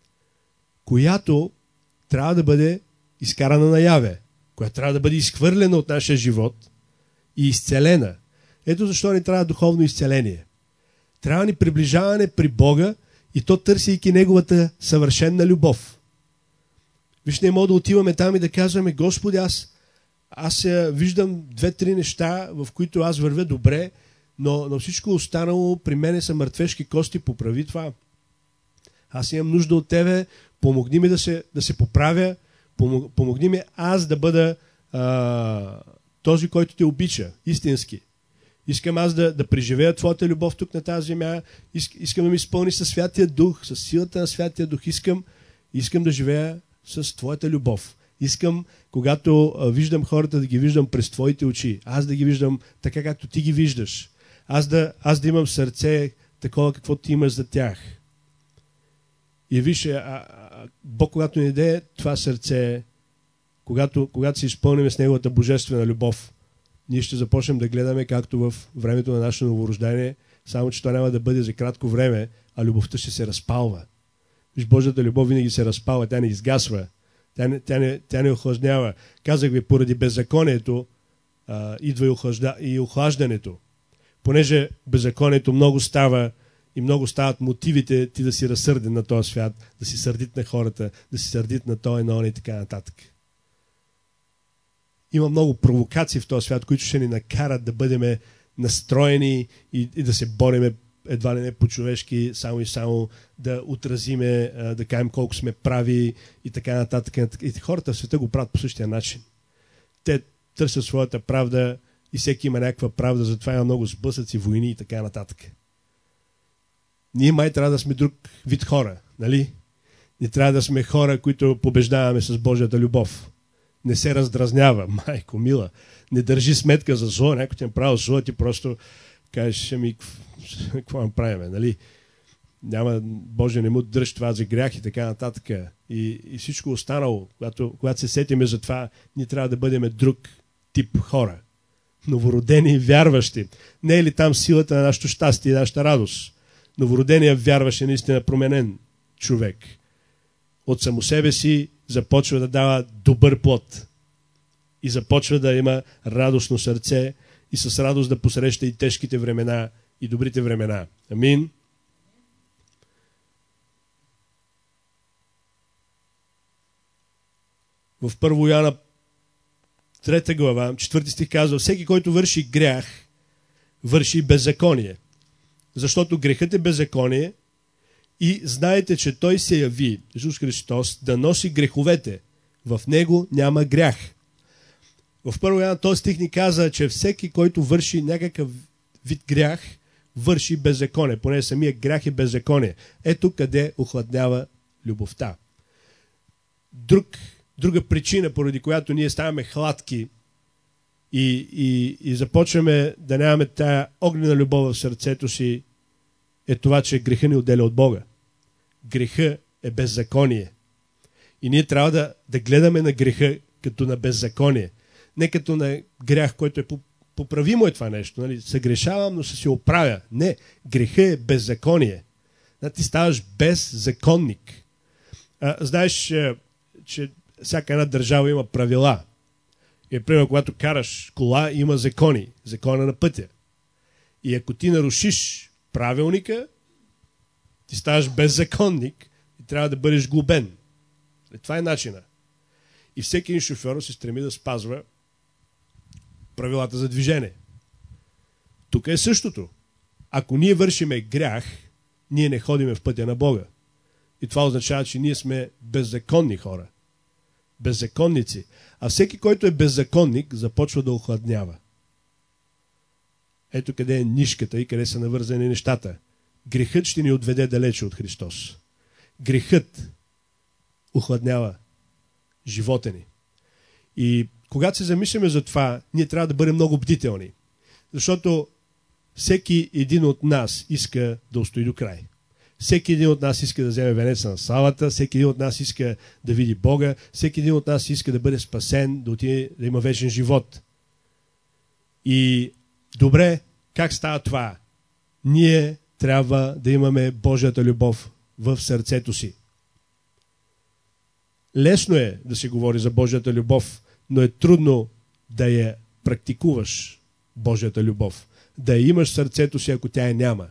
A: която трябва да бъде изкарана наяве, която трябва да бъде изхвърлена от нашия живот и изцелена. Ето защо ни трябва духовно изцеление. Трябва ни приближаване при Бога и то търсейки Неговата съвършенна любов. Виж, не мога да отиваме там и да казваме, Господи, аз Аз виждам две-три неща, в които аз вървя добре, но, но всичко останало при мене са мъртвешки кости, поправи това. Аз имам нужда от Тебе, помогни ми да се, да се поправя, помогни ми аз да бъда а, този, който Те обича, истински. Искам аз да, да преживея Твоята любов тук на тази земя, искам да ми изпълни със Святия Дух, с силата на Святия Дух, искам, искам да живея с Твоята любов. Искам, когато а, виждам хората, да ги виждам през Твоите очи. Аз да ги виждам така, както Ти ги виждаш. Аз да, аз да имам сърце такова, какво Ти имаш за тях. И виж, а, а, Бог, когато ни даде това сърце, когато, когато се изпълним с Неговата божествена любов, ние ще започнем да гледаме както в времето на нашето новорождение, само че това няма да бъде за кратко време, а любовта ще се разпалва. Виж, Божията любов винаги се разпалва, тя не изгасва. Тя не, тя, не, тя не охлаждява. Казах ви, поради беззаконието а, идва и, охлажда, и охлаждането. Понеже беззаконието много става и много стават мотивите ти да си разсърден на този свят, да си сърдит на хората, да си сърдит на той, на он и така нататък. Има много провокации в този свят, които ще ни накарат да бъдем настроени и, и да се бориме едва ли не по-човешки, само и само да отразиме, да кажем колко сме прави и така нататък. И хората в света го правят по същия начин. Те търсят своята правда и всеки има някаква правда, затова има много сблъсъци, войни и така нататък. Ние май трябва да сме друг вид хора, нали? Ние трябва да сме хора, които побеждаваме с Божията любов. Не се раздразнява, майко мила. Не държи сметка за зло, някой ти е правил зло, ти просто кажеш, ами, какво нам правиме, нали? Няма, Боже, не му дръж това за грях и така нататък. И, и всичко останало, когато, когато се сетиме за това, ние трябва да бъдем друг тип хора. новородени и вярващи. Не е ли там силата на нашето щастие и нашата радост? Новороденият вярващ е наистина променен човек. От само себе си започва да дава добър плод. И започва да има радостно сърце и с радост да посреща и тежките времена, и добрите времена. Амин. В първо Йоанна трета глава, четвърти стих казва: всеки, който върши грях, върши беззаконие. Защото грехът е беззаконие и знаете, че той се яви, Исус Христос, да носи греховете. В него няма грях. В първо Йоанна този стих ни каза, че всеки, който върши някакъв вид грях, върши беззаконие. Поне самия грях е беззаконие. Ето къде охладнява любовта. Друг, друга причина, поради която ние ставаме хладки и, и, и започваме да нямаме тая огнена любов в сърцето си, е това, че греха ни отделя от Бога. Греха е беззаконие. И ние трябва да, да гледаме на греха като на беззаконие. Не като на грях, който е поправимо е това нещо. Нали? Съгрешавам, но ще се оправя. Не, греха е беззаконие. Ти ставаш беззаконник. А, знаеш, че всяка една държава има правила. И, примерно, когато караш кола, има закони. Закона на пътя. И ако ти нарушиш правилника, ти ставаш беззаконник и трябва да бъдеш глобен. Това е начина. И всеки един шофьор се стреми да спазва правилата за движение. Тук е същото. Ако ние вършиме грях, ние не ходиме в пътя на Бога. И това означава, че ние сме беззаконни хора. Беззаконници. А всеки, който е беззаконник, започва да охладнява. Ето къде е нишката и къде са навързани нещата. Грехът ще ни отведе далече от Христос. Грехът охладнява живота ни. И когато се замисляме за това, ние трябва да бъдем много бдителни. Защото всеки един от нас иска да устои до край. Всеки един от нас иска да вземе венеца на славата, всеки един от нас иска да види Бога, всеки един от нас иска да бъде спасен, да отиде, да има вечен живот. И добре, как става това? Ние трябва да имаме Божията любов в сърцето си. Лесно е да се говори за Божията любов, но е трудно да я практикуваш, Божията любов. Да я имаш в сърцето си, ако тя я няма.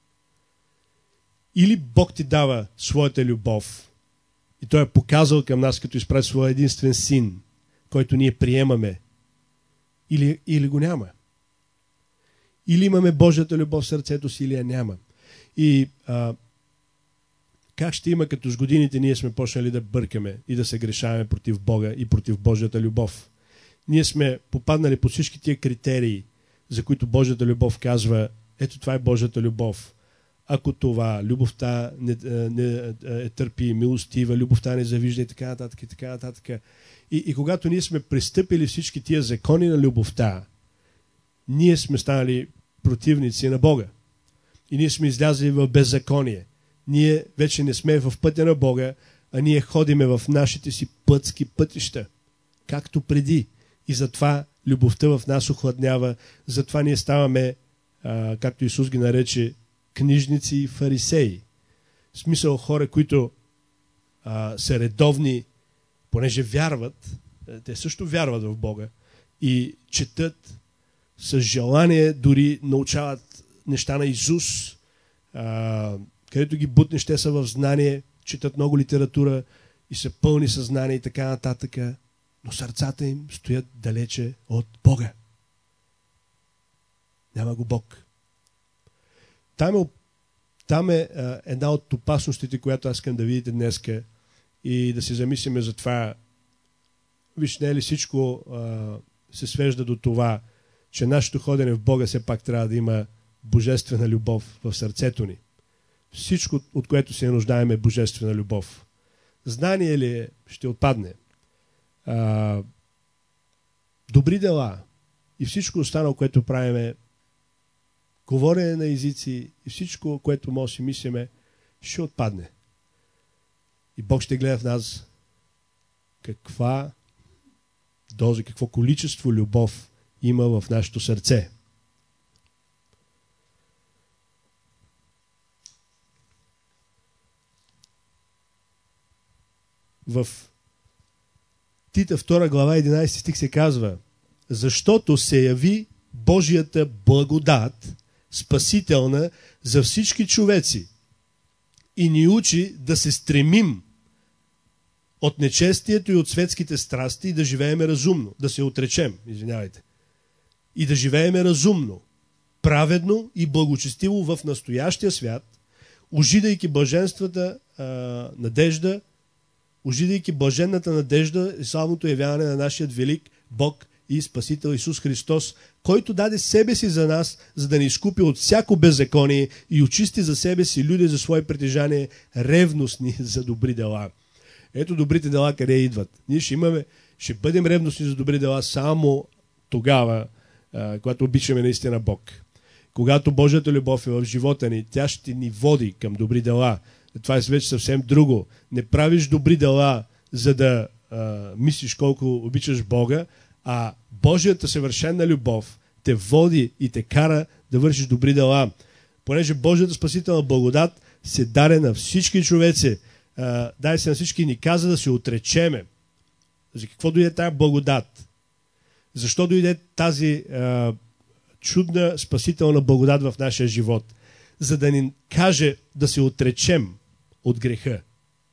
A: Или Бог ти дава своята любов и Той е показал към нас, като изпрати своя единствен син, който ние приемаме, или, или го няма. Или имаме Божията любов в сърцето си, или я няма. И а, как ще има, като с годините ние сме почнали да бъркаме и да се грешаваме против Бога и против Божията любов. Ние сме попаднали по всички тия критерии, за които Божията любов казва: ето това е Божията любов. Ако това, любовта не, не е търпи, милостива, любовта не завижда и така нататък и така нататък. И, и когато ние сме пристъпили всички тия закони на любовта, ние сме станали противници на Бога. И ние сме излязли в беззаконие. Ние вече не сме в пътя на Бога, а ние ходиме в нашите си пътски пътища, както преди. И затова любовта в нас охладнява, затова ние ставаме, а, както Исус ги нарече, книжници и фарисеи. В смисъл хора, които а, са редовни, понеже вярват, те също вярват в Бога и четат с желание, дори научават неща на Исус, а, където ги бутнеш, те са в знание, четат много литература и са пълни съзнание и така нататък, но сърцата им стоят далече от Бога. Няма го Бог. Там е, там е а, една от опасностите, която аз искам да видите днеска и да се замислиме за това. Виж, не е ли всичко а, се свежда до това, че нашето ходене в Бога все пак трябва да има божествена любов в сърцето ни. Всичко, от което се нуждаем, е божествена любов. Знание ли е, ще отпадне. А, добри дела и всичко останало, което правиме, говорене на езици и всичко, което може да си мислиме, ще отпадне. И Бог ще гледа в нас каква доза, какво количество любов има в нашето сърце. В Тита втора глава единайсети стих се казва: защото се яви Божията благодат, спасителна за всички човеци, и ни учи да се стремим от нечестието и от светските страсти и да живееме разумно, да се отречем, извинявайте, и да живееме разумно, праведно и благочестиво в настоящия свят, ужидайки блаженствата а, надежда, ужидайки блаженната надежда и славното явяване на нашия велик Бог и Спасител Исус Христос, който даде себе си за нас, за да ни изкупи от всяко беззаконие и очисти за себе си люди за свое притежание, ревностни за добри дела. Ето добрите дела къде идват. Ние ще имаме, ще бъдем ревностни за добри дела само тогава, а, когато обичаме наистина Бог. Когато Божията любов е в живота ни, тя ще ни води към добри дела. Това е вече съвсем друго. Не правиш добри дела, за да а, мислиш колко обичаш Бога, а Божията съвършена любов те води и те кара да вършиш добри дела. Понеже Божията спасителна благодат се даде на всички човеци, а, дай се на всички и ни каза да се отречеме. За какво дойде тази благодат? Защо дойде тази а, чудна спасителна благодат в нашия живот? За да ни каже да се отречем от греха.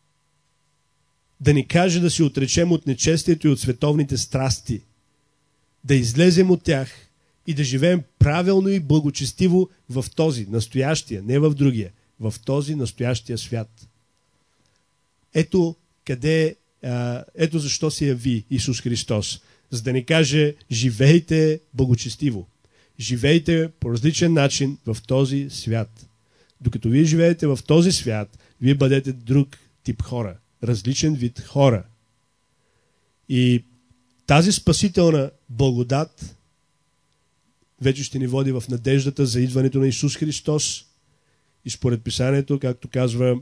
A: Да ни каже да се отречем от нечестието и от световните страсти. Да излезем от тях и да живеем правилно и благочестиво в този настоящия, не в другия, в този настоящия свят. Ето къде, а, ето защо се яви Исус Христос. За да ни каже: живейте благочестиво. Живейте по различен начин в този свят. Докато вие живеете в този свят, вие бъдете друг тип хора, различен вид хора. И тази спасителна благодат вече ще ни води в надеждата за идването на Исус Христос. И според Писанието, както казва,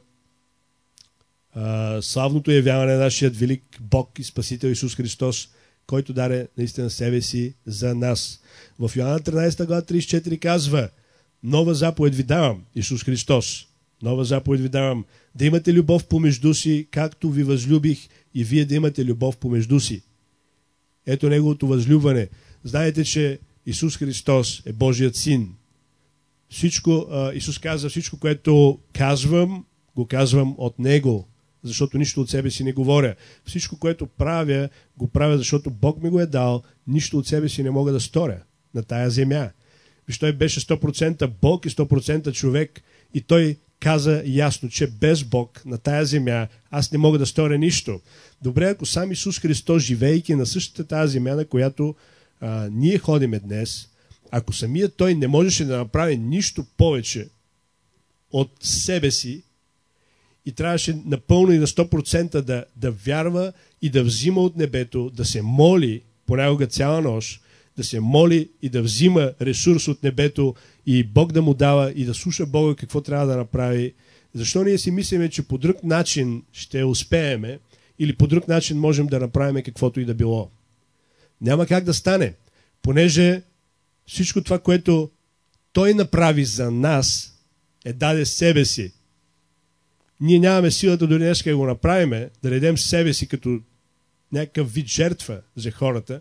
A: а, славното явяване на нашия велик Бог и Спасител Исус Христос, който даде наистина себе си за нас. В Йоанна тринайсета глава трийсет и четири казва: нова заповед ви давам, Исус Христос, нова заповед ви давам, да имате любов помежду си, както ви възлюбих и вие да имате любов помежду си. Ето неговото възлюбване. Знаете, че Исус Христос е Божият син. Всичко, а, Исус каза: всичко, което казвам, го казвам от Него, защото нищо от себе си не говоря. Всичко, което правя, го правя, защото Бог ми го е дал. Нищо от себе си не мога да сторя на тая земя. Виж, той беше сто процента Бог и сто процента човек и той каза ясно, че без Бог на тая земя аз не мога да сторя нищо. Добре, ако сам Исус Христос, живейки на същата тази земя, на която а, ние ходиме днес, ако самият той не можеше да направи нищо повече от себе си и трябваше напълно и на сто процента да, да вярва и да взима от небето, да се моли понякога цяла нощ, да се моли и да взима ресурс от небето и Бог да му дава и да слуша Бога какво трябва да направи. Защо ние си мислиме, че по друг начин ще успееме или по друг начин можем да направим каквото и да било? Няма как да стане, понеже всичко това, което Той направи за нас, е даде себе си. Ние нямаме силата дори днес да го направим, да дадем себе си като някакъв вид жертва за хората.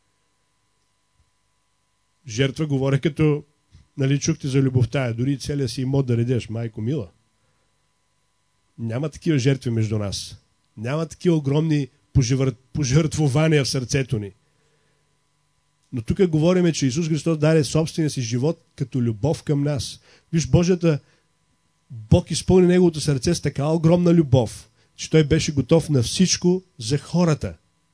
A: Жертва говоря като, нали, чухте за любовта, дори целия си имот да редеш, майко мила. Няма такива жертви между нас. Няма такива огромни пожертвования в сърцето ни. Но тук говорим, че Исус Христос даде собствения си живот като любов към нас. Виж, Божията Бог изпълни неговото сърце с така огромна любов, че той беше готов на всичко за хората.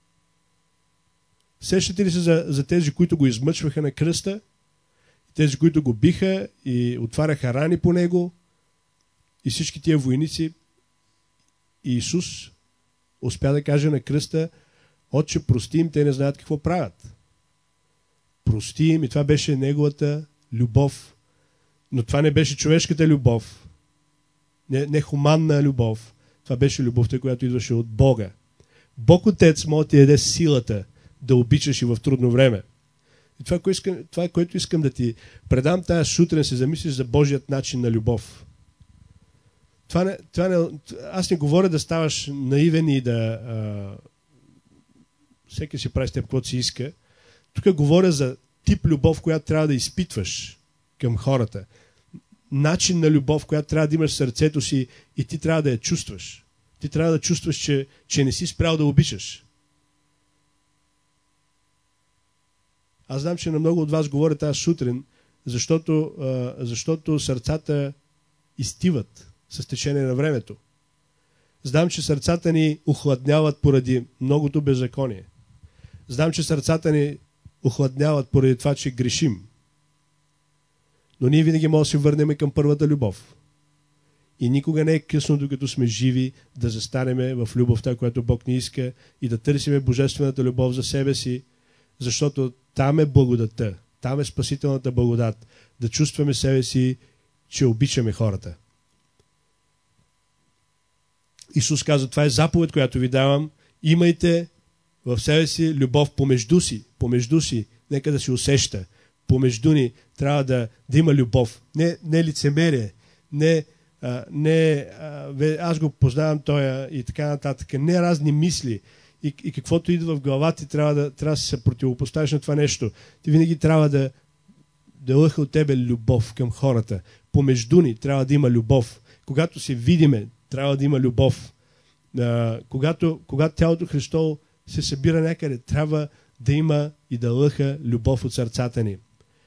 A: Сещате ли се за, за тези, които го измъчваха на кръста? Тези, които го биха и отваряха рани по него? И всички тия войници? И Исус успя да каже на кръста: Отче, прости им, те не знаят какво правят. Прости им, и това беше неговата любов. Но това не беше човешката любов. Не, не хуманна любов. Това беше любовта, която идваше от Бога. Бог Отец може да ти даде силата да обичаш и в трудно време. И това, кое искам, това, което искам да ти предам тази сутрин, се замислиш за Божият начин на любов. Това не, това не, аз не говоря да ставаш наивен и да а, всеки си прави с теб каквото си иска. Тук говоря за тип любов, която трябва да изпитваш към хората. Начин на любов, която трябва да имаш в сърцето си и ти трябва да я чувстваш. Ти трябва да чувстваш, че, че не си спрял да обичаш. Аз знам, че на много от вас говоря тази сутрин, защото, а, защото сърцата изтиват с течение на времето. Знам, че сърцата ни охладняват поради многото беззаконие. Знам, че сърцата ни охладняват поради това, че грешим. Но ние винаги можем да се върнем към първата любов. И никога не е късно, докато сме живи, да застанеме в любовта, която Бог ни иска и да търсиме божествената любов за себе си, защото там е благодатта, там е спасителната благодат, да чувстваме себе си, че обичаме хората. Исус каза, това е заповед, която ви давам, имайте в себе си любов помежду си, помежду си, нека да се усеща. Помежду ни трябва да, да има любов. Не, не лицемерие, не, а, не а, аз го познавам тоя и така нататък, не разни мисли и, и каквото идва в главата ти трябва да, трябва да се противопоставиш на това нещо. Ти винаги трябва да, да лъха от тебе любов към хората. Помежду ни трябва да има любов. Когато се видиме, трябва да има любов. А, когато, когато тялото Христово се събира някъде, трябва да има и да лъха любов от сърцата ни.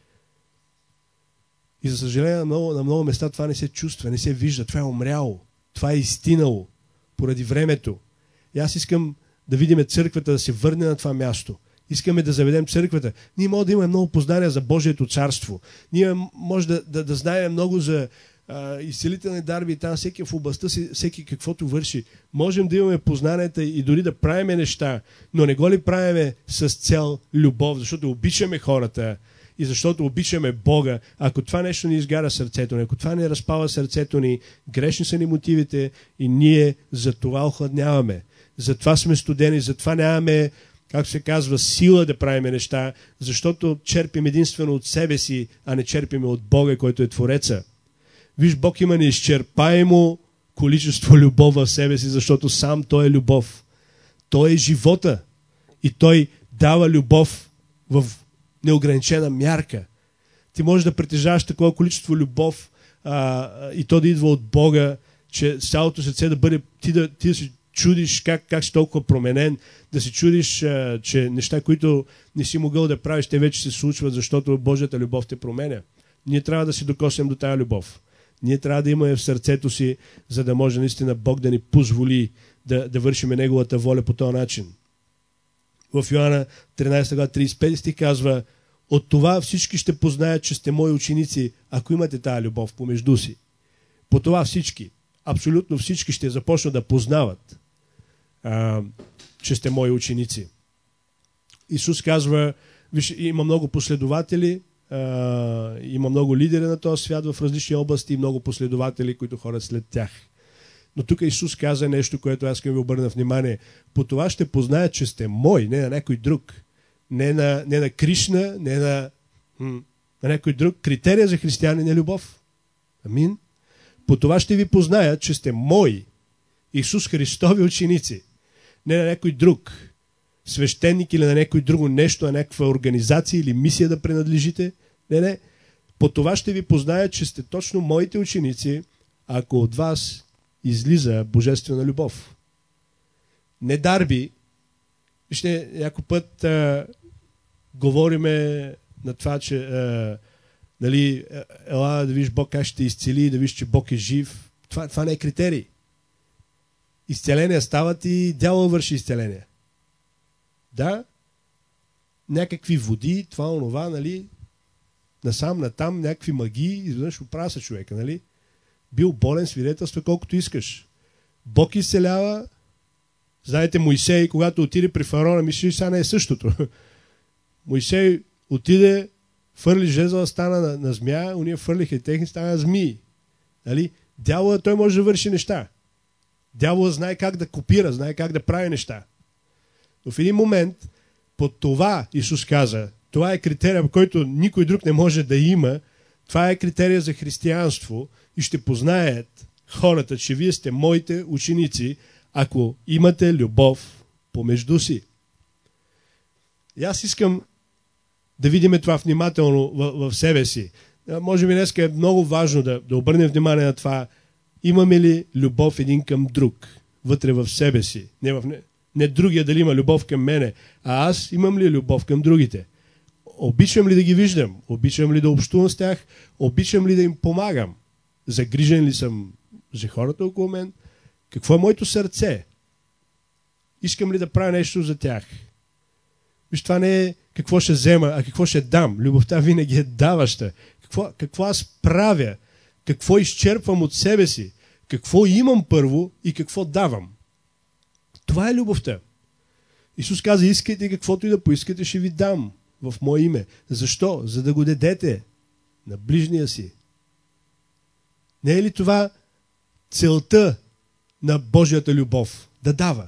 A: И за съжаление на много, на много места това не се чувства, не се вижда. Това е умряло. Това е изтинало поради времето. И аз искам да видим църквата да се върне на това място. Искаме да заведем църквата. Ние може да имаме много познания за Божието царство. Ние може да, да, да знаем много за а, изцелителни дарби и там всеки в областта си, всеки каквото върши. Можем да имаме познанията и дори да правиме неща, но не го ли правиме с цел любов, защото обичаме хората и защото обичаме Бога. Ако това нещо ни изгаря сърцето ни, ако това не разпава сърцето ни, грешни са ни мотивите и ние за това охладняваме. Затова сме студени, затова нямаме, както се казва, сила да правим неща, защото черпим единствено от себе си, а не черпим от Бога, който е Твореца. Виж, Бог има неизчерпаемо количество любов в себе си, защото сам Той е любов. Той е живота и Той дава любов в неограничена мярка. Ти можеш да притежаваш такова количество любов а, и то да идва от Бога, че с цялото сърце да бъде, ти да, ти да си чудиш как, как си толкова променен, да си чудиш, а, че неща, които не си могъл да правиш, те вече се случват, защото Божията любов те променя. Ние трябва да си докоснем до тая любов. Ние трябва да имаме в сърцето си, за да може наистина Бог да ни позволи да, да вършиме Неговата воля по този начин. В Йоанна тринадесета глава тридесет и пети стих казва: от това всички ще познаят, че сте мои ученици, ако имате тая любов помежду си. По това всички, абсолютно всички ще започнат да познават, а, че сте мои ученици. Исус казва, виж, има много последователи, а, има много лидери на този свят в различни области и много последователи, които ходят след тях. Но тук Исус каза нещо, което аз искам ви обърна внимание. По това ще познаят, че сте мой, не на някой друг. Не на, не на Кришна, не на, на някой друг. Критерия за християнин е любов. Амин. По това ще ви познаят, че сте мои, Исус Христови ученици. Не на някой друг свещеник или на някой друго нещо, на някаква организация или мисия да принадлежите. Не, не. По това ще ви познаят, че сте точно моите ученици, ако от вас излиза божествена любов. Не дарби. Вижте, някой път а, говориме на това, че а, нали, ела да виж Бог как ще те изцели, да виж, че Бог е жив. Това, това не е критерий. Изцеления стават и дявол върши изцеления. Да, някакви води, това, онова, нали, насам, натам, някакви магии, изведнъж оправя се човека, нали. Бил болен, свидетелства колкото искаш. Бог изцелява. Знаете, Моисей, когато отиде при фараона, мисли, сега не е същото. Моисей отиде, фърли жезла, стана на, на змия, уния фърлиха и техни, стана на змии. Нали? Дявола, той може да върши неща. Дявола знае как да копира, знае как да прави неща. Но в един момент, под това Исус каза, това е критерия, който никой друг не може да има. Това е критерия за християнство и ще познаят хората, че вие сте моите ученици, ако имате любов помежду си. И аз искам да видим това внимателно в, в себе си. Може би днес е много важно да, да обърнем внимание на това, имаме ли любов един към друг, вътре в себе си. Не, в, не, не другия дали има любов към мене, а аз имам ли любов към другите. Обичам ли да ги виждам? Обичам ли да общувам с тях? Обичам ли да им помагам? Загрижен ли съм за хората около мен? Какво е моето сърце? Искам ли да правя нещо за тях? Виж, това не е какво ще взема, а какво ще дам. Любовта винаги е даваща. Какво, какво аз правя? Какво изчерпвам от себе си? Какво имам първо и какво давам? Това е любовта. Исус каза, искайте каквото и да поискате, ще ви дам в мое име. Защо? За да го дадете на ближния си. Не е ли това целта на Божията любов? Да дава.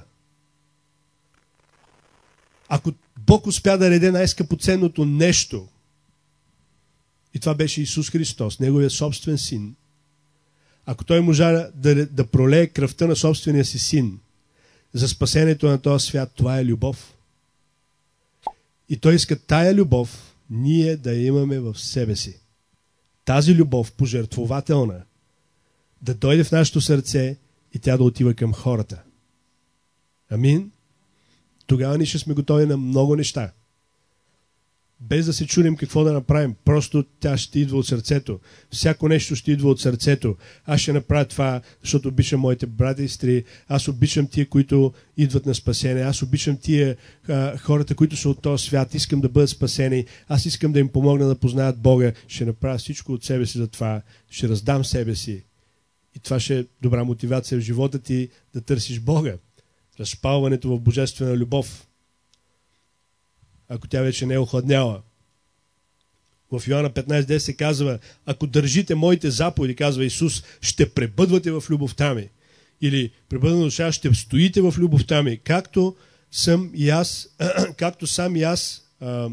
A: Ако Бог успя да даде най-скъпоценното нещо, и това беше Исус Христос, Неговия собствен син, ако Той можа да, да пролее кръвта на собствения си син за спасението на този свят, това е любов. И Той иска тая любов ние да имаме в себе си. Тази любов, пожертвователна, да дойде в нашето сърце и тя да отива към хората. Амин? Тогава ние ще сме готови на много неща. Без да се чудим какво да направим. Просто тя ще идва от сърцето. Всяко нещо ще идва от сърцето. Аз ще направя това, защото обичам моите брати и сестри. Аз обичам тия, които идват на спасение. Аз обичам тия а, хората, които са от този свят. Искам да бъдат спасени. Аз искам да им помогна да познаят Бога. Ще направя всичко от себе си за това. Ще раздам себе си. И това ще е добра мотивация в живота ти да търсиш Бога. Разпалването в божествена любов, ако тя вече не е охладняла. В Йоанна петнайсет десет се казва, ако държите моите заповеди, казва Исус, ще пребъдвате в любовта ми. Или пребъдване душа, ще стоите в любовта ми, както съм и аз, както сам и аз, а,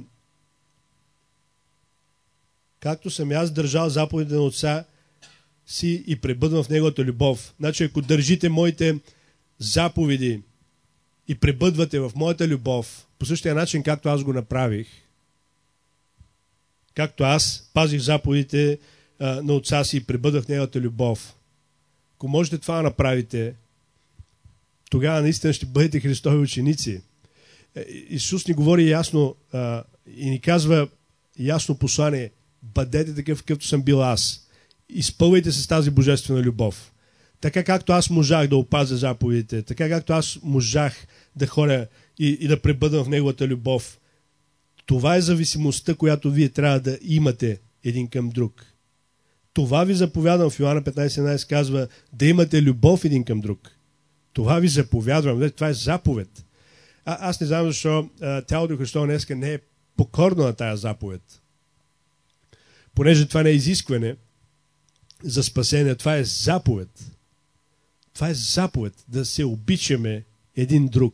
A: както съм и аз държал заповедите на Отца си и пребъдвам в Неговата любов. Значи, ако държите моите заповеди и пребъдвате в моята любов, по същия начин, както аз го направих, както аз пазих заповедите а, на Отца си и пребъдвах в Неговата любов. Ако можете това да направите, тогава наистина ще бъдете Христови ученици. Исус ни говори ясно а, и ни казва ясно послание, бъдете такъв, какъвто съм бил аз. Изпълвайте се с тази божествена любов. Така както аз можах да опазя заповедите, така както аз можах да ходя и, и да пребъдвам в Неговата любов. Това е зависимостта, която вие трябва да имате един към друг. Това ви заповядвам в Йоанна петнайсет единайсет казва да имате любов един към друг. Това ви заповядвам. Това е заповед. А, аз не знам защо а, тялото Христово днеска не е покорно на тая заповед. Понеже това не е изискване за спасение, това е заповед. Това е заповед да се обичаме един друг.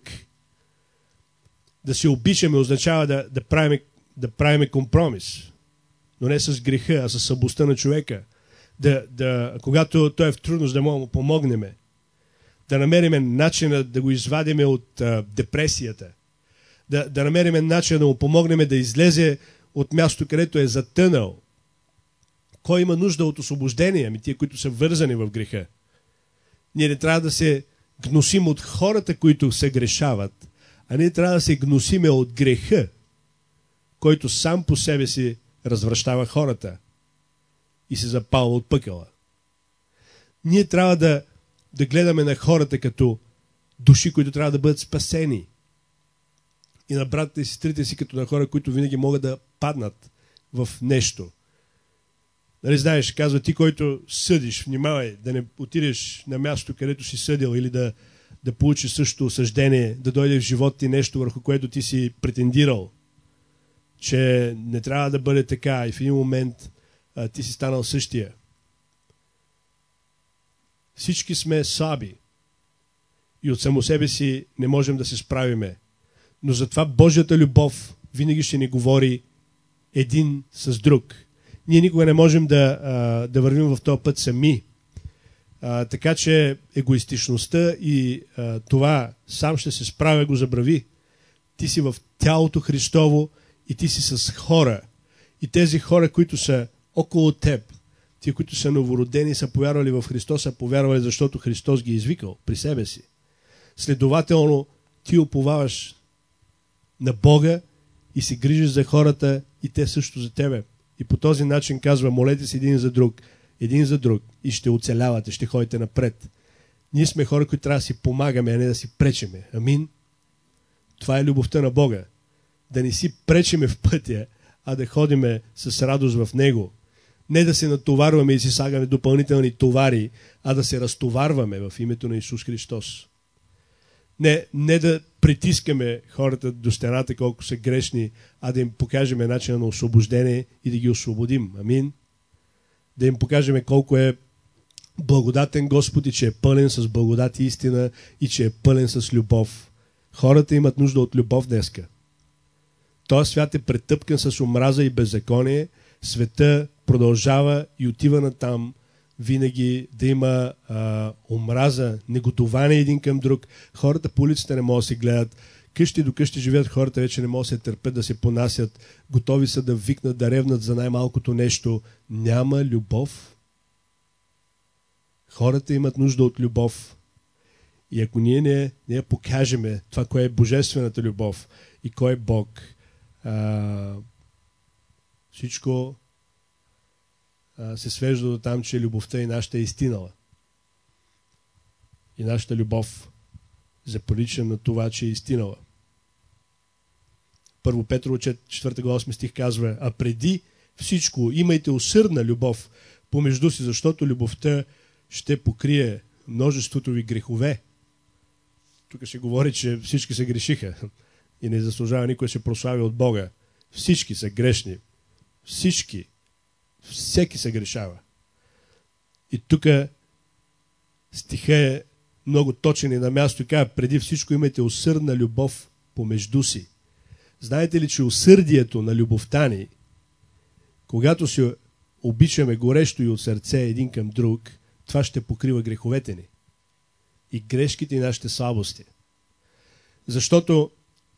A: Да се обичаме означава да, да, правим, да правим компромис. Но не с греха, а с слабостта на човека. Да, да, когато той е в трудност, да му помогнем. Да намерим начина да го извадим от а, депресията. Да, да намерим начин да му помогнем да излезе от място, където е затънал. Кой има нужда от освобождение? Ами тия, които са вързани в греха. Ние не трябва да се гносим от хората, които се грешават, а ние трябва да се гносиме от греха, който сам по себе си развращава хората и се запалва от пъкъла. Ние трябва да, да гледаме на хората като души, които трябва да бъдат спасени. И на братите и сестрите си като на хора, които винаги могат да паднат в нещо. Нали знаеш, казва ти, който съдиш, внимавай да не отидеш на място, където си съдил или да, да получиш същото осъждение, да дойде в живота ти нещо, върху което ти си претендирал, че не трябва да бъде така и в един момент а, ти си станал същия. Всички сме слаби и от само себе си не можем да се справиме. Но затова Божията любов винаги ще ни говори един с друг. Ние никога не можем да, а, да вървим в този път сами. А, така че егоистичността и а, това сам ще се справя, го забрави. Ти си в тялото Христово и ти си с хора. И тези хора, които са около теб, ти, които са новородени, са повярвали в Христос, са повярвали, защото Христос ги е извикал при себе си. Следователно, ти уповаваш на Бога и се грижиш за хората и те също за тебе. И по този начин казва, молете се един за друг, един за друг и ще оцелявате, ще ходите напред. Ние сме хора, които трябва да си помагаме, а не да си пречеме. Амин. Това е любовта на Бога. Да не си пречеме в пътя, а да ходиме с радост в Него. Не да се натоварваме и си слагаме допълнителни товари, а да се разтоварваме в името на Исус Христос. Не, не да притискаме хората до стената, колко са грешни, а да им покажем начина на освобождение и да ги освободим. Амин. Да им покажем колко е благодатен Господ и че е пълен с благодат и истина и че е пълен с любов. Хората имат нужда от любов днеска. Този свят е претъпкан с омраза и беззаконие. Света продължава и отива натам винаги да има а, омраза, неготование един към друг. Хората по улицата не могат да се гледат. Къщи до къщи живеят хората, вече не могат да се търпят, да се понасят. Готови са да викнат, да ревнат за най-малкото нещо. Няма любов. Хората имат нужда от любов. И ако ние не, не покажем това, кое е божествената любов и кой е Бог, а, всичко а, се свежда до там, че любовта и нашата е изтинала. И нашата любов заприлича на това, че е изтинала. Първо Петрово четвърта глава осми стих казва, а преди всичко имайте усърдна любов помежду си, защото любовта ще покрие множеството ви грехове. Тук се говори, че всички се грешиха и не заслужава никой да се прослави от Бога. Всички са грешни. Всички. Всеки се грешава. И тук стиха е много точен и на място и казва, преди всичко имайте усърдна любов помежду си. Знаете ли, че усърдието на любовта ни, когато се обичаме горещо и от сърце един към друг, това ще покрива греховете ни. И грешките и нашите слабости. Защото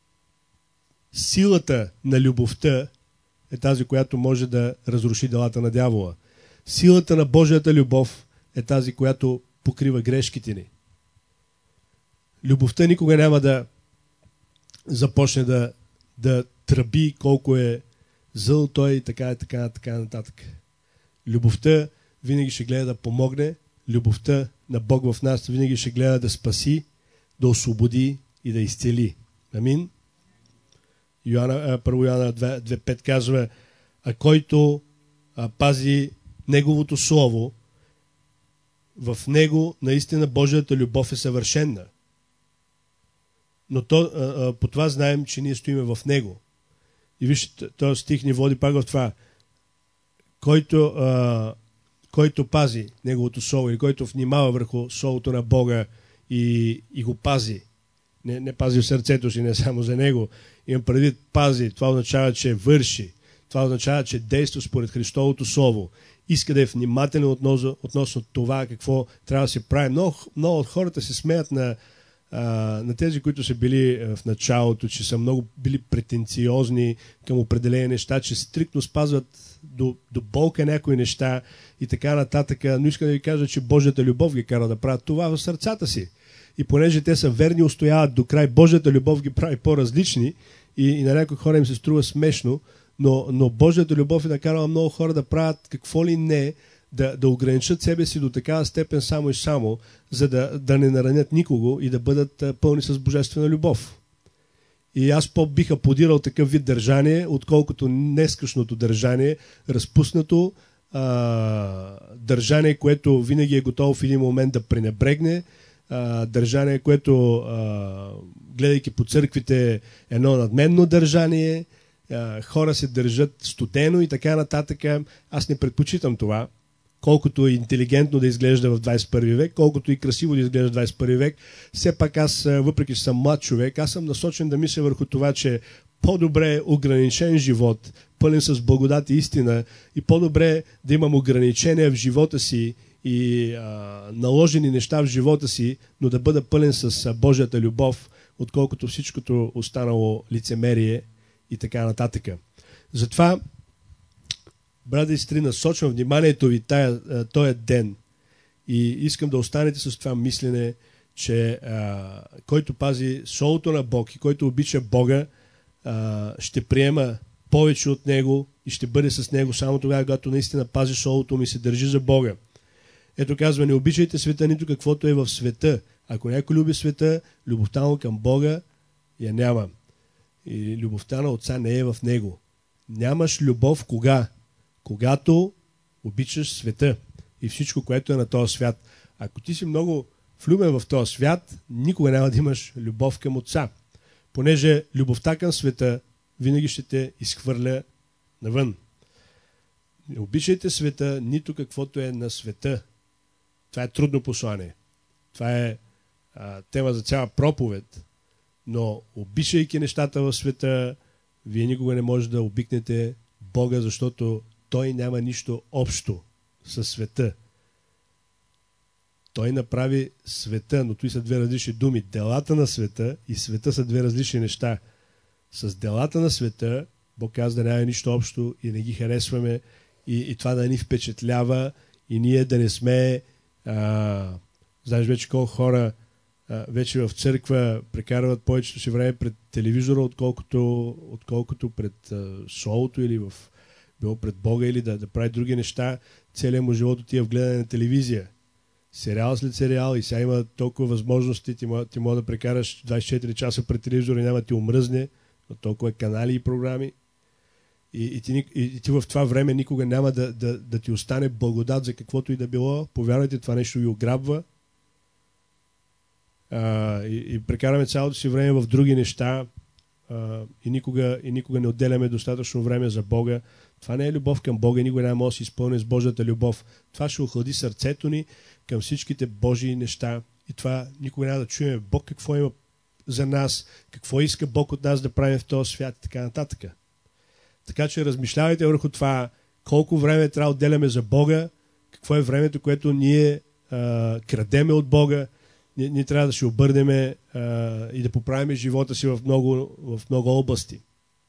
A: силата на любовта е тази, която може да разруши делата на дявола. Силата на Божията любов е тази, която покрива грешките ни. Любовта никога няма да започне да, да тръби колко е зъл той и така и така, така нататък. Любовта винаги ще гледа да помогне. Любовта на Бог в нас винаги ще гледа да спаси, да освободи и да изцели. Амин. Йоанна, първо Йоанна две пет казва, а който а, пази Неговото Слово, в него наистина Божията любов е съвършенна. Но то, а, а, по това знаем, че ние стоиме в него. И вижте, този стих ни води пак в това. Който, а, който пази Неговото Слово и който внимава върху Словото на Бога и, и го пази, не, не пази в сърцето си, не само за него, имам предвид пази, това означава, че върши, това означава, че действа според Христовото Слово, иска да е внимателен относно, относно това, какво трябва да се прави. Много, много от хората се смеят на, а, на тези, които са били в началото, че са много били претенциозни към определени неща, че стриктно спазват до, до болка някои неща и така нататък. Но искам да ви кажа, че Божията любов ги кара да правят това в сърцата си. И понеже те са верни, устояват до край, Божията любов ги прави по-различни и, и на някои хора им се струва смешно, но, но Божията любов е накарала много хора да правят какво ли не, да, да ограничат себе си до такава степен само и само, за да, да не наранят никого и да бъдат а, пълни с божествена любов. И аз по-бих аплодирал такъв вид държание, отколкото нескъшното държание, разпуснато а, държание, което винаги е готово в един момент да пренебрегне, Uh, държание, което, uh, гледайки по църквите, едно надменно държание, uh, хора се държат студено и така нататък. Аз не предпочитам това, колкото и интелигентно да изглежда в двадесет и първи век, колкото и красиво да изглежда в двадесет и първи век. Все пак аз, въпреки че съм млад човек, аз съм насочен да мисля върху това, че по-добре е ограничен живот, пълен с благодат и истина и по-добре да имам ограничения в живота си и а, наложени неща в живота си, но да бъда пълен с а, Божията любов, отколкото всичкото останало лицемерие и така нататък. Затова, брати и сестри, насочвам вниманието ви тая, този ден и искам да останете с това мислене, че а, който пази солото на Бог и който обича Бога, а, ще приема повече от Него и ще бъде с Него само тогава, когато наистина пази солото му и се държи за Бога. Ето казва, не обичайте света, нито каквото е в света. Ако някой люби света, любовта му към Бога я няма. И любовта на Отца не е в него. Нямаш любов кога? Когато обичаш света и всичко, което е на този свят. Ако ти си много влюбен в този свят, никога няма да имаш любов към Отца. Понеже любовта към света винаги ще те изхвърля навън. Не обичайте света, нито каквото е на света. Това е трудно послание. Това е а, тема за цяла проповед. Но обичайки нещата в света, вие никога не може да обикнете Бога, защото Той няма нищо общо със света. Той направи света, но той са две различни думи. Делата на света и света са две различни неща. С делата на света Бог каза да няма нищо общо и не ги харесваме и, и това да ни впечатлява и ние да не сме... А, знаеш вече колко хора а, вече в църква прекарват повечето си време пред телевизора, отколкото, отколкото пред а, шоуто или в, било пред Бога или да, да прави други неща. Целият му живот отива в гледане на телевизия. Сериал след сериал и сега има толкова възможности, ти може, ти може да прекараш двайсет и четири часа пред телевизора и няма ти умръзне от толкова канали и програми. И, и, ти, и, и ти в това време никога няма да, да, да ти остане благодат за каквото и да било. Повярвайте, това нещо ви ограбва. А, и, и прекараме цялото си време в други неща а, и, никога, и никога не отделяме достатъчно време за Бога. Това не е любов към Бога и никога няма да се изпълни с Божията любов. Това ще охлади сърцето ни към всичките Божии неща и това никога няма да чуем Бог какво има за нас, какво иска Бог от нас да правим в този свят и така нататък. Така че размишлявайте върху това, колко време трябва да отделяме за Бога, какво е времето, което ние а, крадеме от Бога, ние, ние трябва да се обърнеме а, и да поправим живота си в много, в много области.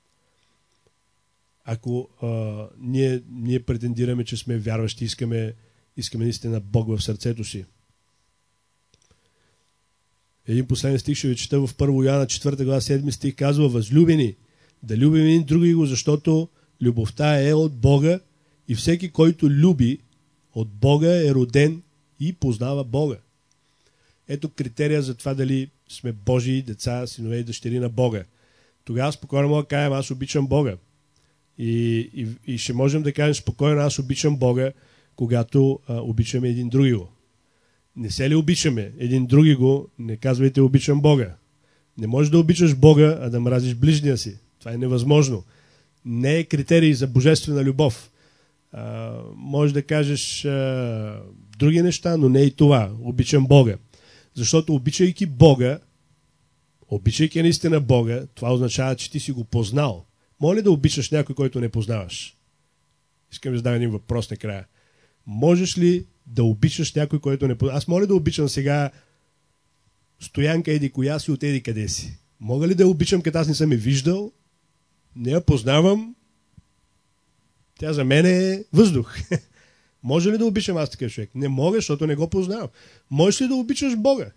A: Ако а, ние, ние претендираме, че сме вярващи, искаме, искаме наистина Бог в сърцето си. Един последен стих ще ви чета в първо Йоанна четвърта глава седми стих, казва: възлюбени, да любим един други го, защото любовта е от Бога и всеки, който люби от Бога, е роден и познава Бога. Ето критерия за това дали сме Божии деца, синове и дъщери на Бога. Тогава спокойно мога да кажем, аз обичам Бога. И, и, и ще можем да кажем спокойно, аз обичам Бога, когато а, обичаме един други го. Не се ли обичаме един други го, не казвайте обичам Бога. Не можеш да обичаш Бога, а да мразиш ближния си. Това е невъзможно. Не е критерий за божествена любов. А, може да кажеш а, други неща, но не и това. Обичам Бога. Защото обичайки Бога, обичайки наистина Бога, това означава, че ти си го познал. Моля да обичаш някой, който не познаваш? Искам да задам един въпрос накрая. Можеш ли да обичаш някой, който не познаваш? Аз моля да обичам сега Стоянка еди коя си от еди къде си. Мога ли да я обичам, като аз не съм я виждал? Не я познавам. Тя за мен е въздух. Може ли да обичам аз такъв човек? Не мога, защото не го познавам. Можеш ли да обичаш Бога?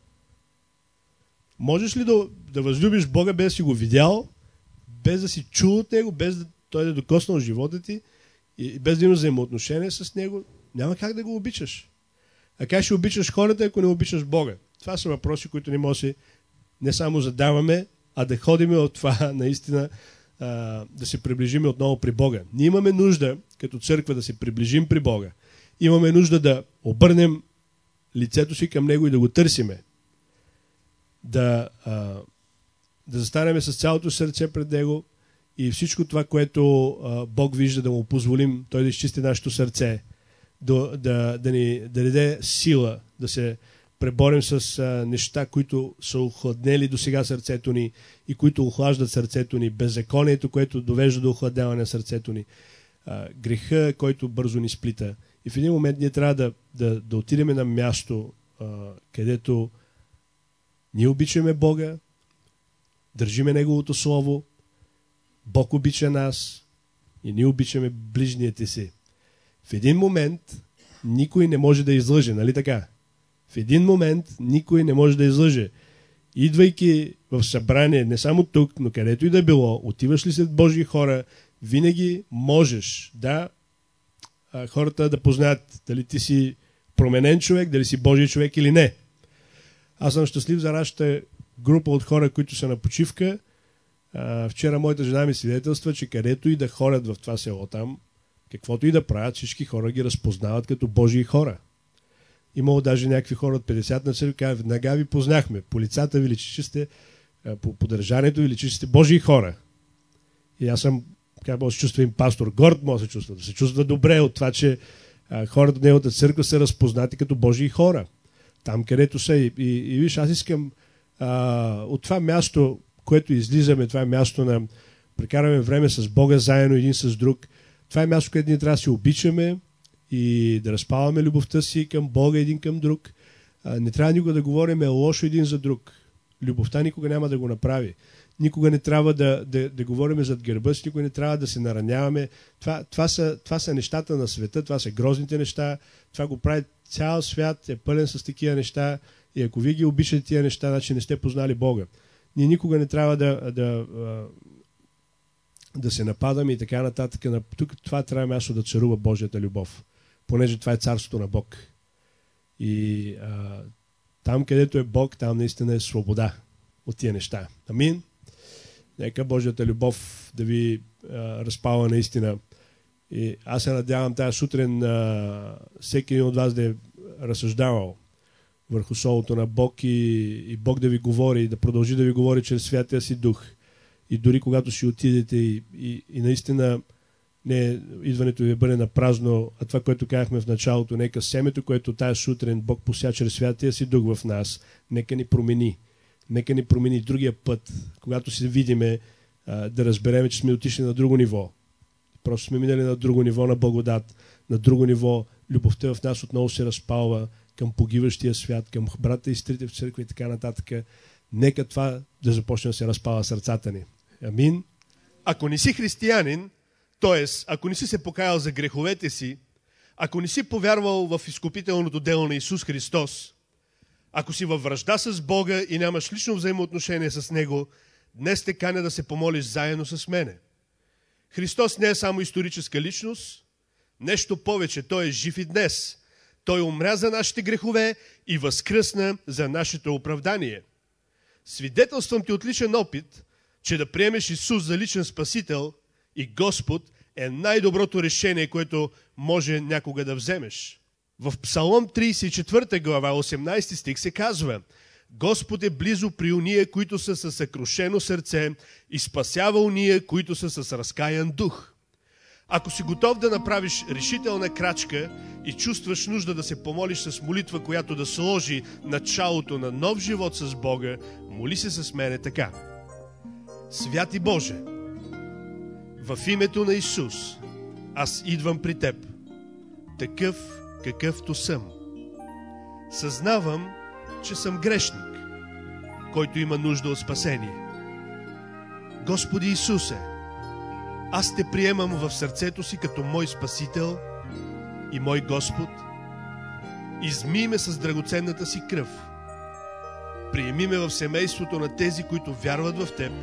A: Можеш ли да, да възлюбиш Бога, без да си го видял, без да си чул от Него, без да Той да е докоснал живота ти и без да имаш взаимоотношение с Него? Няма как да го обичаш. А как ще обичаш хората, ако не обичаш Бога? Това са въпроси, които не може да не само задаваме, а да ходим от това наистина а, да се приближим отново при Бога. Ние имаме нужда, като църква, да се приближим при Бога. Имаме нужда да обърнем лицето си към Него и да го търсиме. Да, а, да застанем с цялото сърце пред Него и всичко това, което а, Бог вижда, да му позволим Той да изчисти нашето сърце, да, да, да ни да даде сила, да се преборим с а, неща, които са охладнели до сега сърцето ни и които охлаждат сърцето ни, беззаконието, което довежда до охладняване на сърцето ни, а, греха, който бързо ни сплита. И в един момент ние трябва да, да, да отидем на място, а, където ние обичаме Бога, държиме Неговото Слово, Бог обича нас и ние обичаме ближните си. В един момент никой не може да излъже, нали така? В един момент никой не може да излъже. Идвайки в събрание, не само тук, но където и да било, отиваш ли след Божии хора, винаги можеш да хората да познаят дали ти си променен човек, дали си Божий човек или не. Аз съм щастлив за нашата група от хора, които са на почивка. А, вчера моята жена ми свидетелства, че където и да ходят в това село там, каквото и да правят, всички хора ги разпознават като Божии хора. Имало даже някакви хора от петдесет на църкви, казват, веднага ви познахме. По лицата ви личи, че сте, по поддържанието ви личи, че сте Божии хора. И аз съм, как може да се чувства им пастор, горд може да се чувства, да се чувства добре от това, че а, хората от неговата църква са разпознати като Божии хора. Там, където са. И, и, и виж, аз искам а, от това място, което излизаме, това е място на прекараме време с Бога заедно един с друг. Това е място, където ние трябва да се обичаме и да разпалваме любовта си към Бога един към друг. А, не трябва никога да говорим лошо един за друг. Любовта никога няма да го направи. Никога не трябва да, да, да говорим зад гърба си, никога не трябва да се нараняваме. Това, това, са, това са нещата на света, това са грозните неща. Това го прави цял свят, е пълен с такива неща. И ако вие ги обичате тия неща, значи не сте познали Бога. Ние никога не трябва да, да, да се нападаме и така нататък. Тук това трябва място да царува Божията любов, понеже това е царството на Бог. И а, там, където е Бог, там наистина е свобода от тия неща. Амин. Нека Божията любов да ви а, разпалва наистина. И аз се надявам тази сутрин а, всеки един от вас да е разсъждавал върху Словото на Бог и, и Бог да ви говори, да продължи да ви говори чрез Святия си Дух. И дори когато си отидете и, и, и наистина не идването ви бъде на празно, а това, което казахме в началото, нека семето, което тая сутрин Бог пося чрез Святия си Дух в нас, нека ни промени. Нека ни промени другия път, когато се видиме, а, да разбереме, че сме отишли на друго ниво. Просто сме минали на друго ниво на благодат, на друго ниво любовта в нас отново се разпалва към погиващия свят, към брата и сестрите в църква и така нататък. Нека това да започне да се разпала сърцата ни. Амин.
B: Ако не си християнин, т.е. ако не си се покаял за греховете си, ако не си повярвал в изкупителното дело на Исус Христос, ако си във вражда с Бога и нямаш лично взаимоотношение с Него, днес те каня да се помолиш заедно с мене. Христос не е само историческа личност, нещо повече, Той е жив и днес. Той умря за нашите грехове и възкръсна за нашето оправдание. Свидетелствам ти от личен опит, че да приемеш Исус за личен спасител и Господ е най-доброто решение, което може някога да вземеш. В Псалом тридесет и четвърта глава, осемнадесети стих се казва: Господ е близо при уния, които са със съкрушено сърце, и спасява уния, които са с разкаян дух. Ако си готов да направиш решителна крачка и чувстваш нужда да се помолиш с молитва, която да сложи началото на нов живот с Бога, моли се с мене така. Святи Боже, в името на Исус, аз идвам при Теб, такъв какъвто съм. Съзнавам, че съм грешник, който има нужда от спасение. Господи Исусе, аз Те приемам в сърцето си като мой Спасител и мой Господ. Измий ме с драгоценната си кръв. Приеми ме в семейството на тези, които вярват в Теб.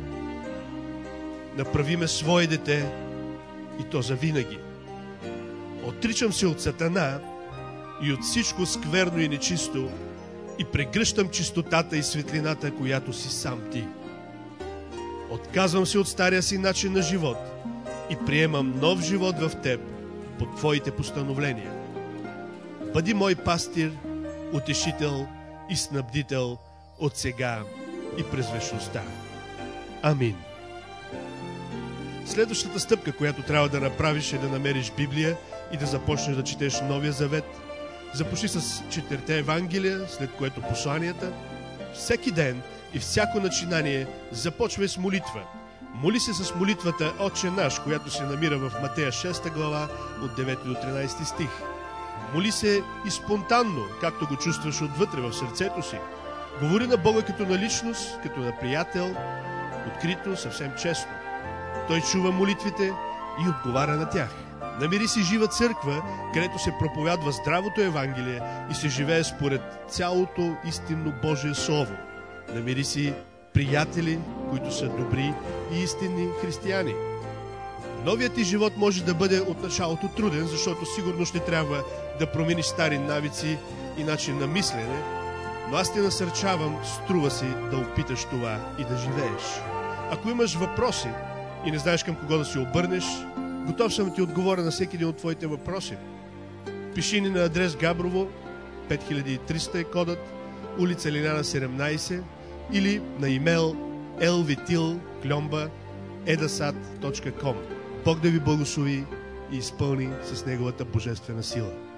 B: Направи ме свое дете и то завинаги. Отричам се от Сатана и от всичко скверно и нечисто и прегръщам чистотата и светлината, която си сам Ти. Отказвам се от стария си начин на живот и приемам нов живот в Теб по Твоите постановления. Бъди мой пастир, утешител и снабдител от сега и през вечността. Амин. Следващата стъпка, която трябва да направиш, е да намериш Библия и да започнеш да четеш Новия Завет. Започни с четирите Евангелия, след което посланията. Всеки ден и всяко начинание започвай с молитва. Моли се с молитвата Отче наш, която се намира в Матея шеста глава от девети до тринадесети стих. Моли се и спонтанно, както го чувстваш отвътре в сърцето си. Говори на Бога като на личност, като на приятел, открито, съвсем честно. Той чува молитвите и отговаря на тях. Намери си жива църква, където се проповядва здравото Евангелие и се живее според цялото истинно Божие Слово. Намери си приятели, които са добри и истинни християни. Новият ти живот може да бъде от началото труден, защото сигурно ще трябва да промениш стари навици и начин на мислене, но аз те насърчавам, струва си да опиташ това и да живееш. Ако имаш въпроси и не знаеш към кого да се обърнеш, готов съм да ти отговоря на всеки един от твоите въпроси. Пиши ни на адрес Габрово, пет хиляди и триста е кодът, улица Лиляна седемнадесет, или на имейл ел ви тил кльомба едасат точка ком. Бог да ви благослови и изпълни с Неговата божествена сила.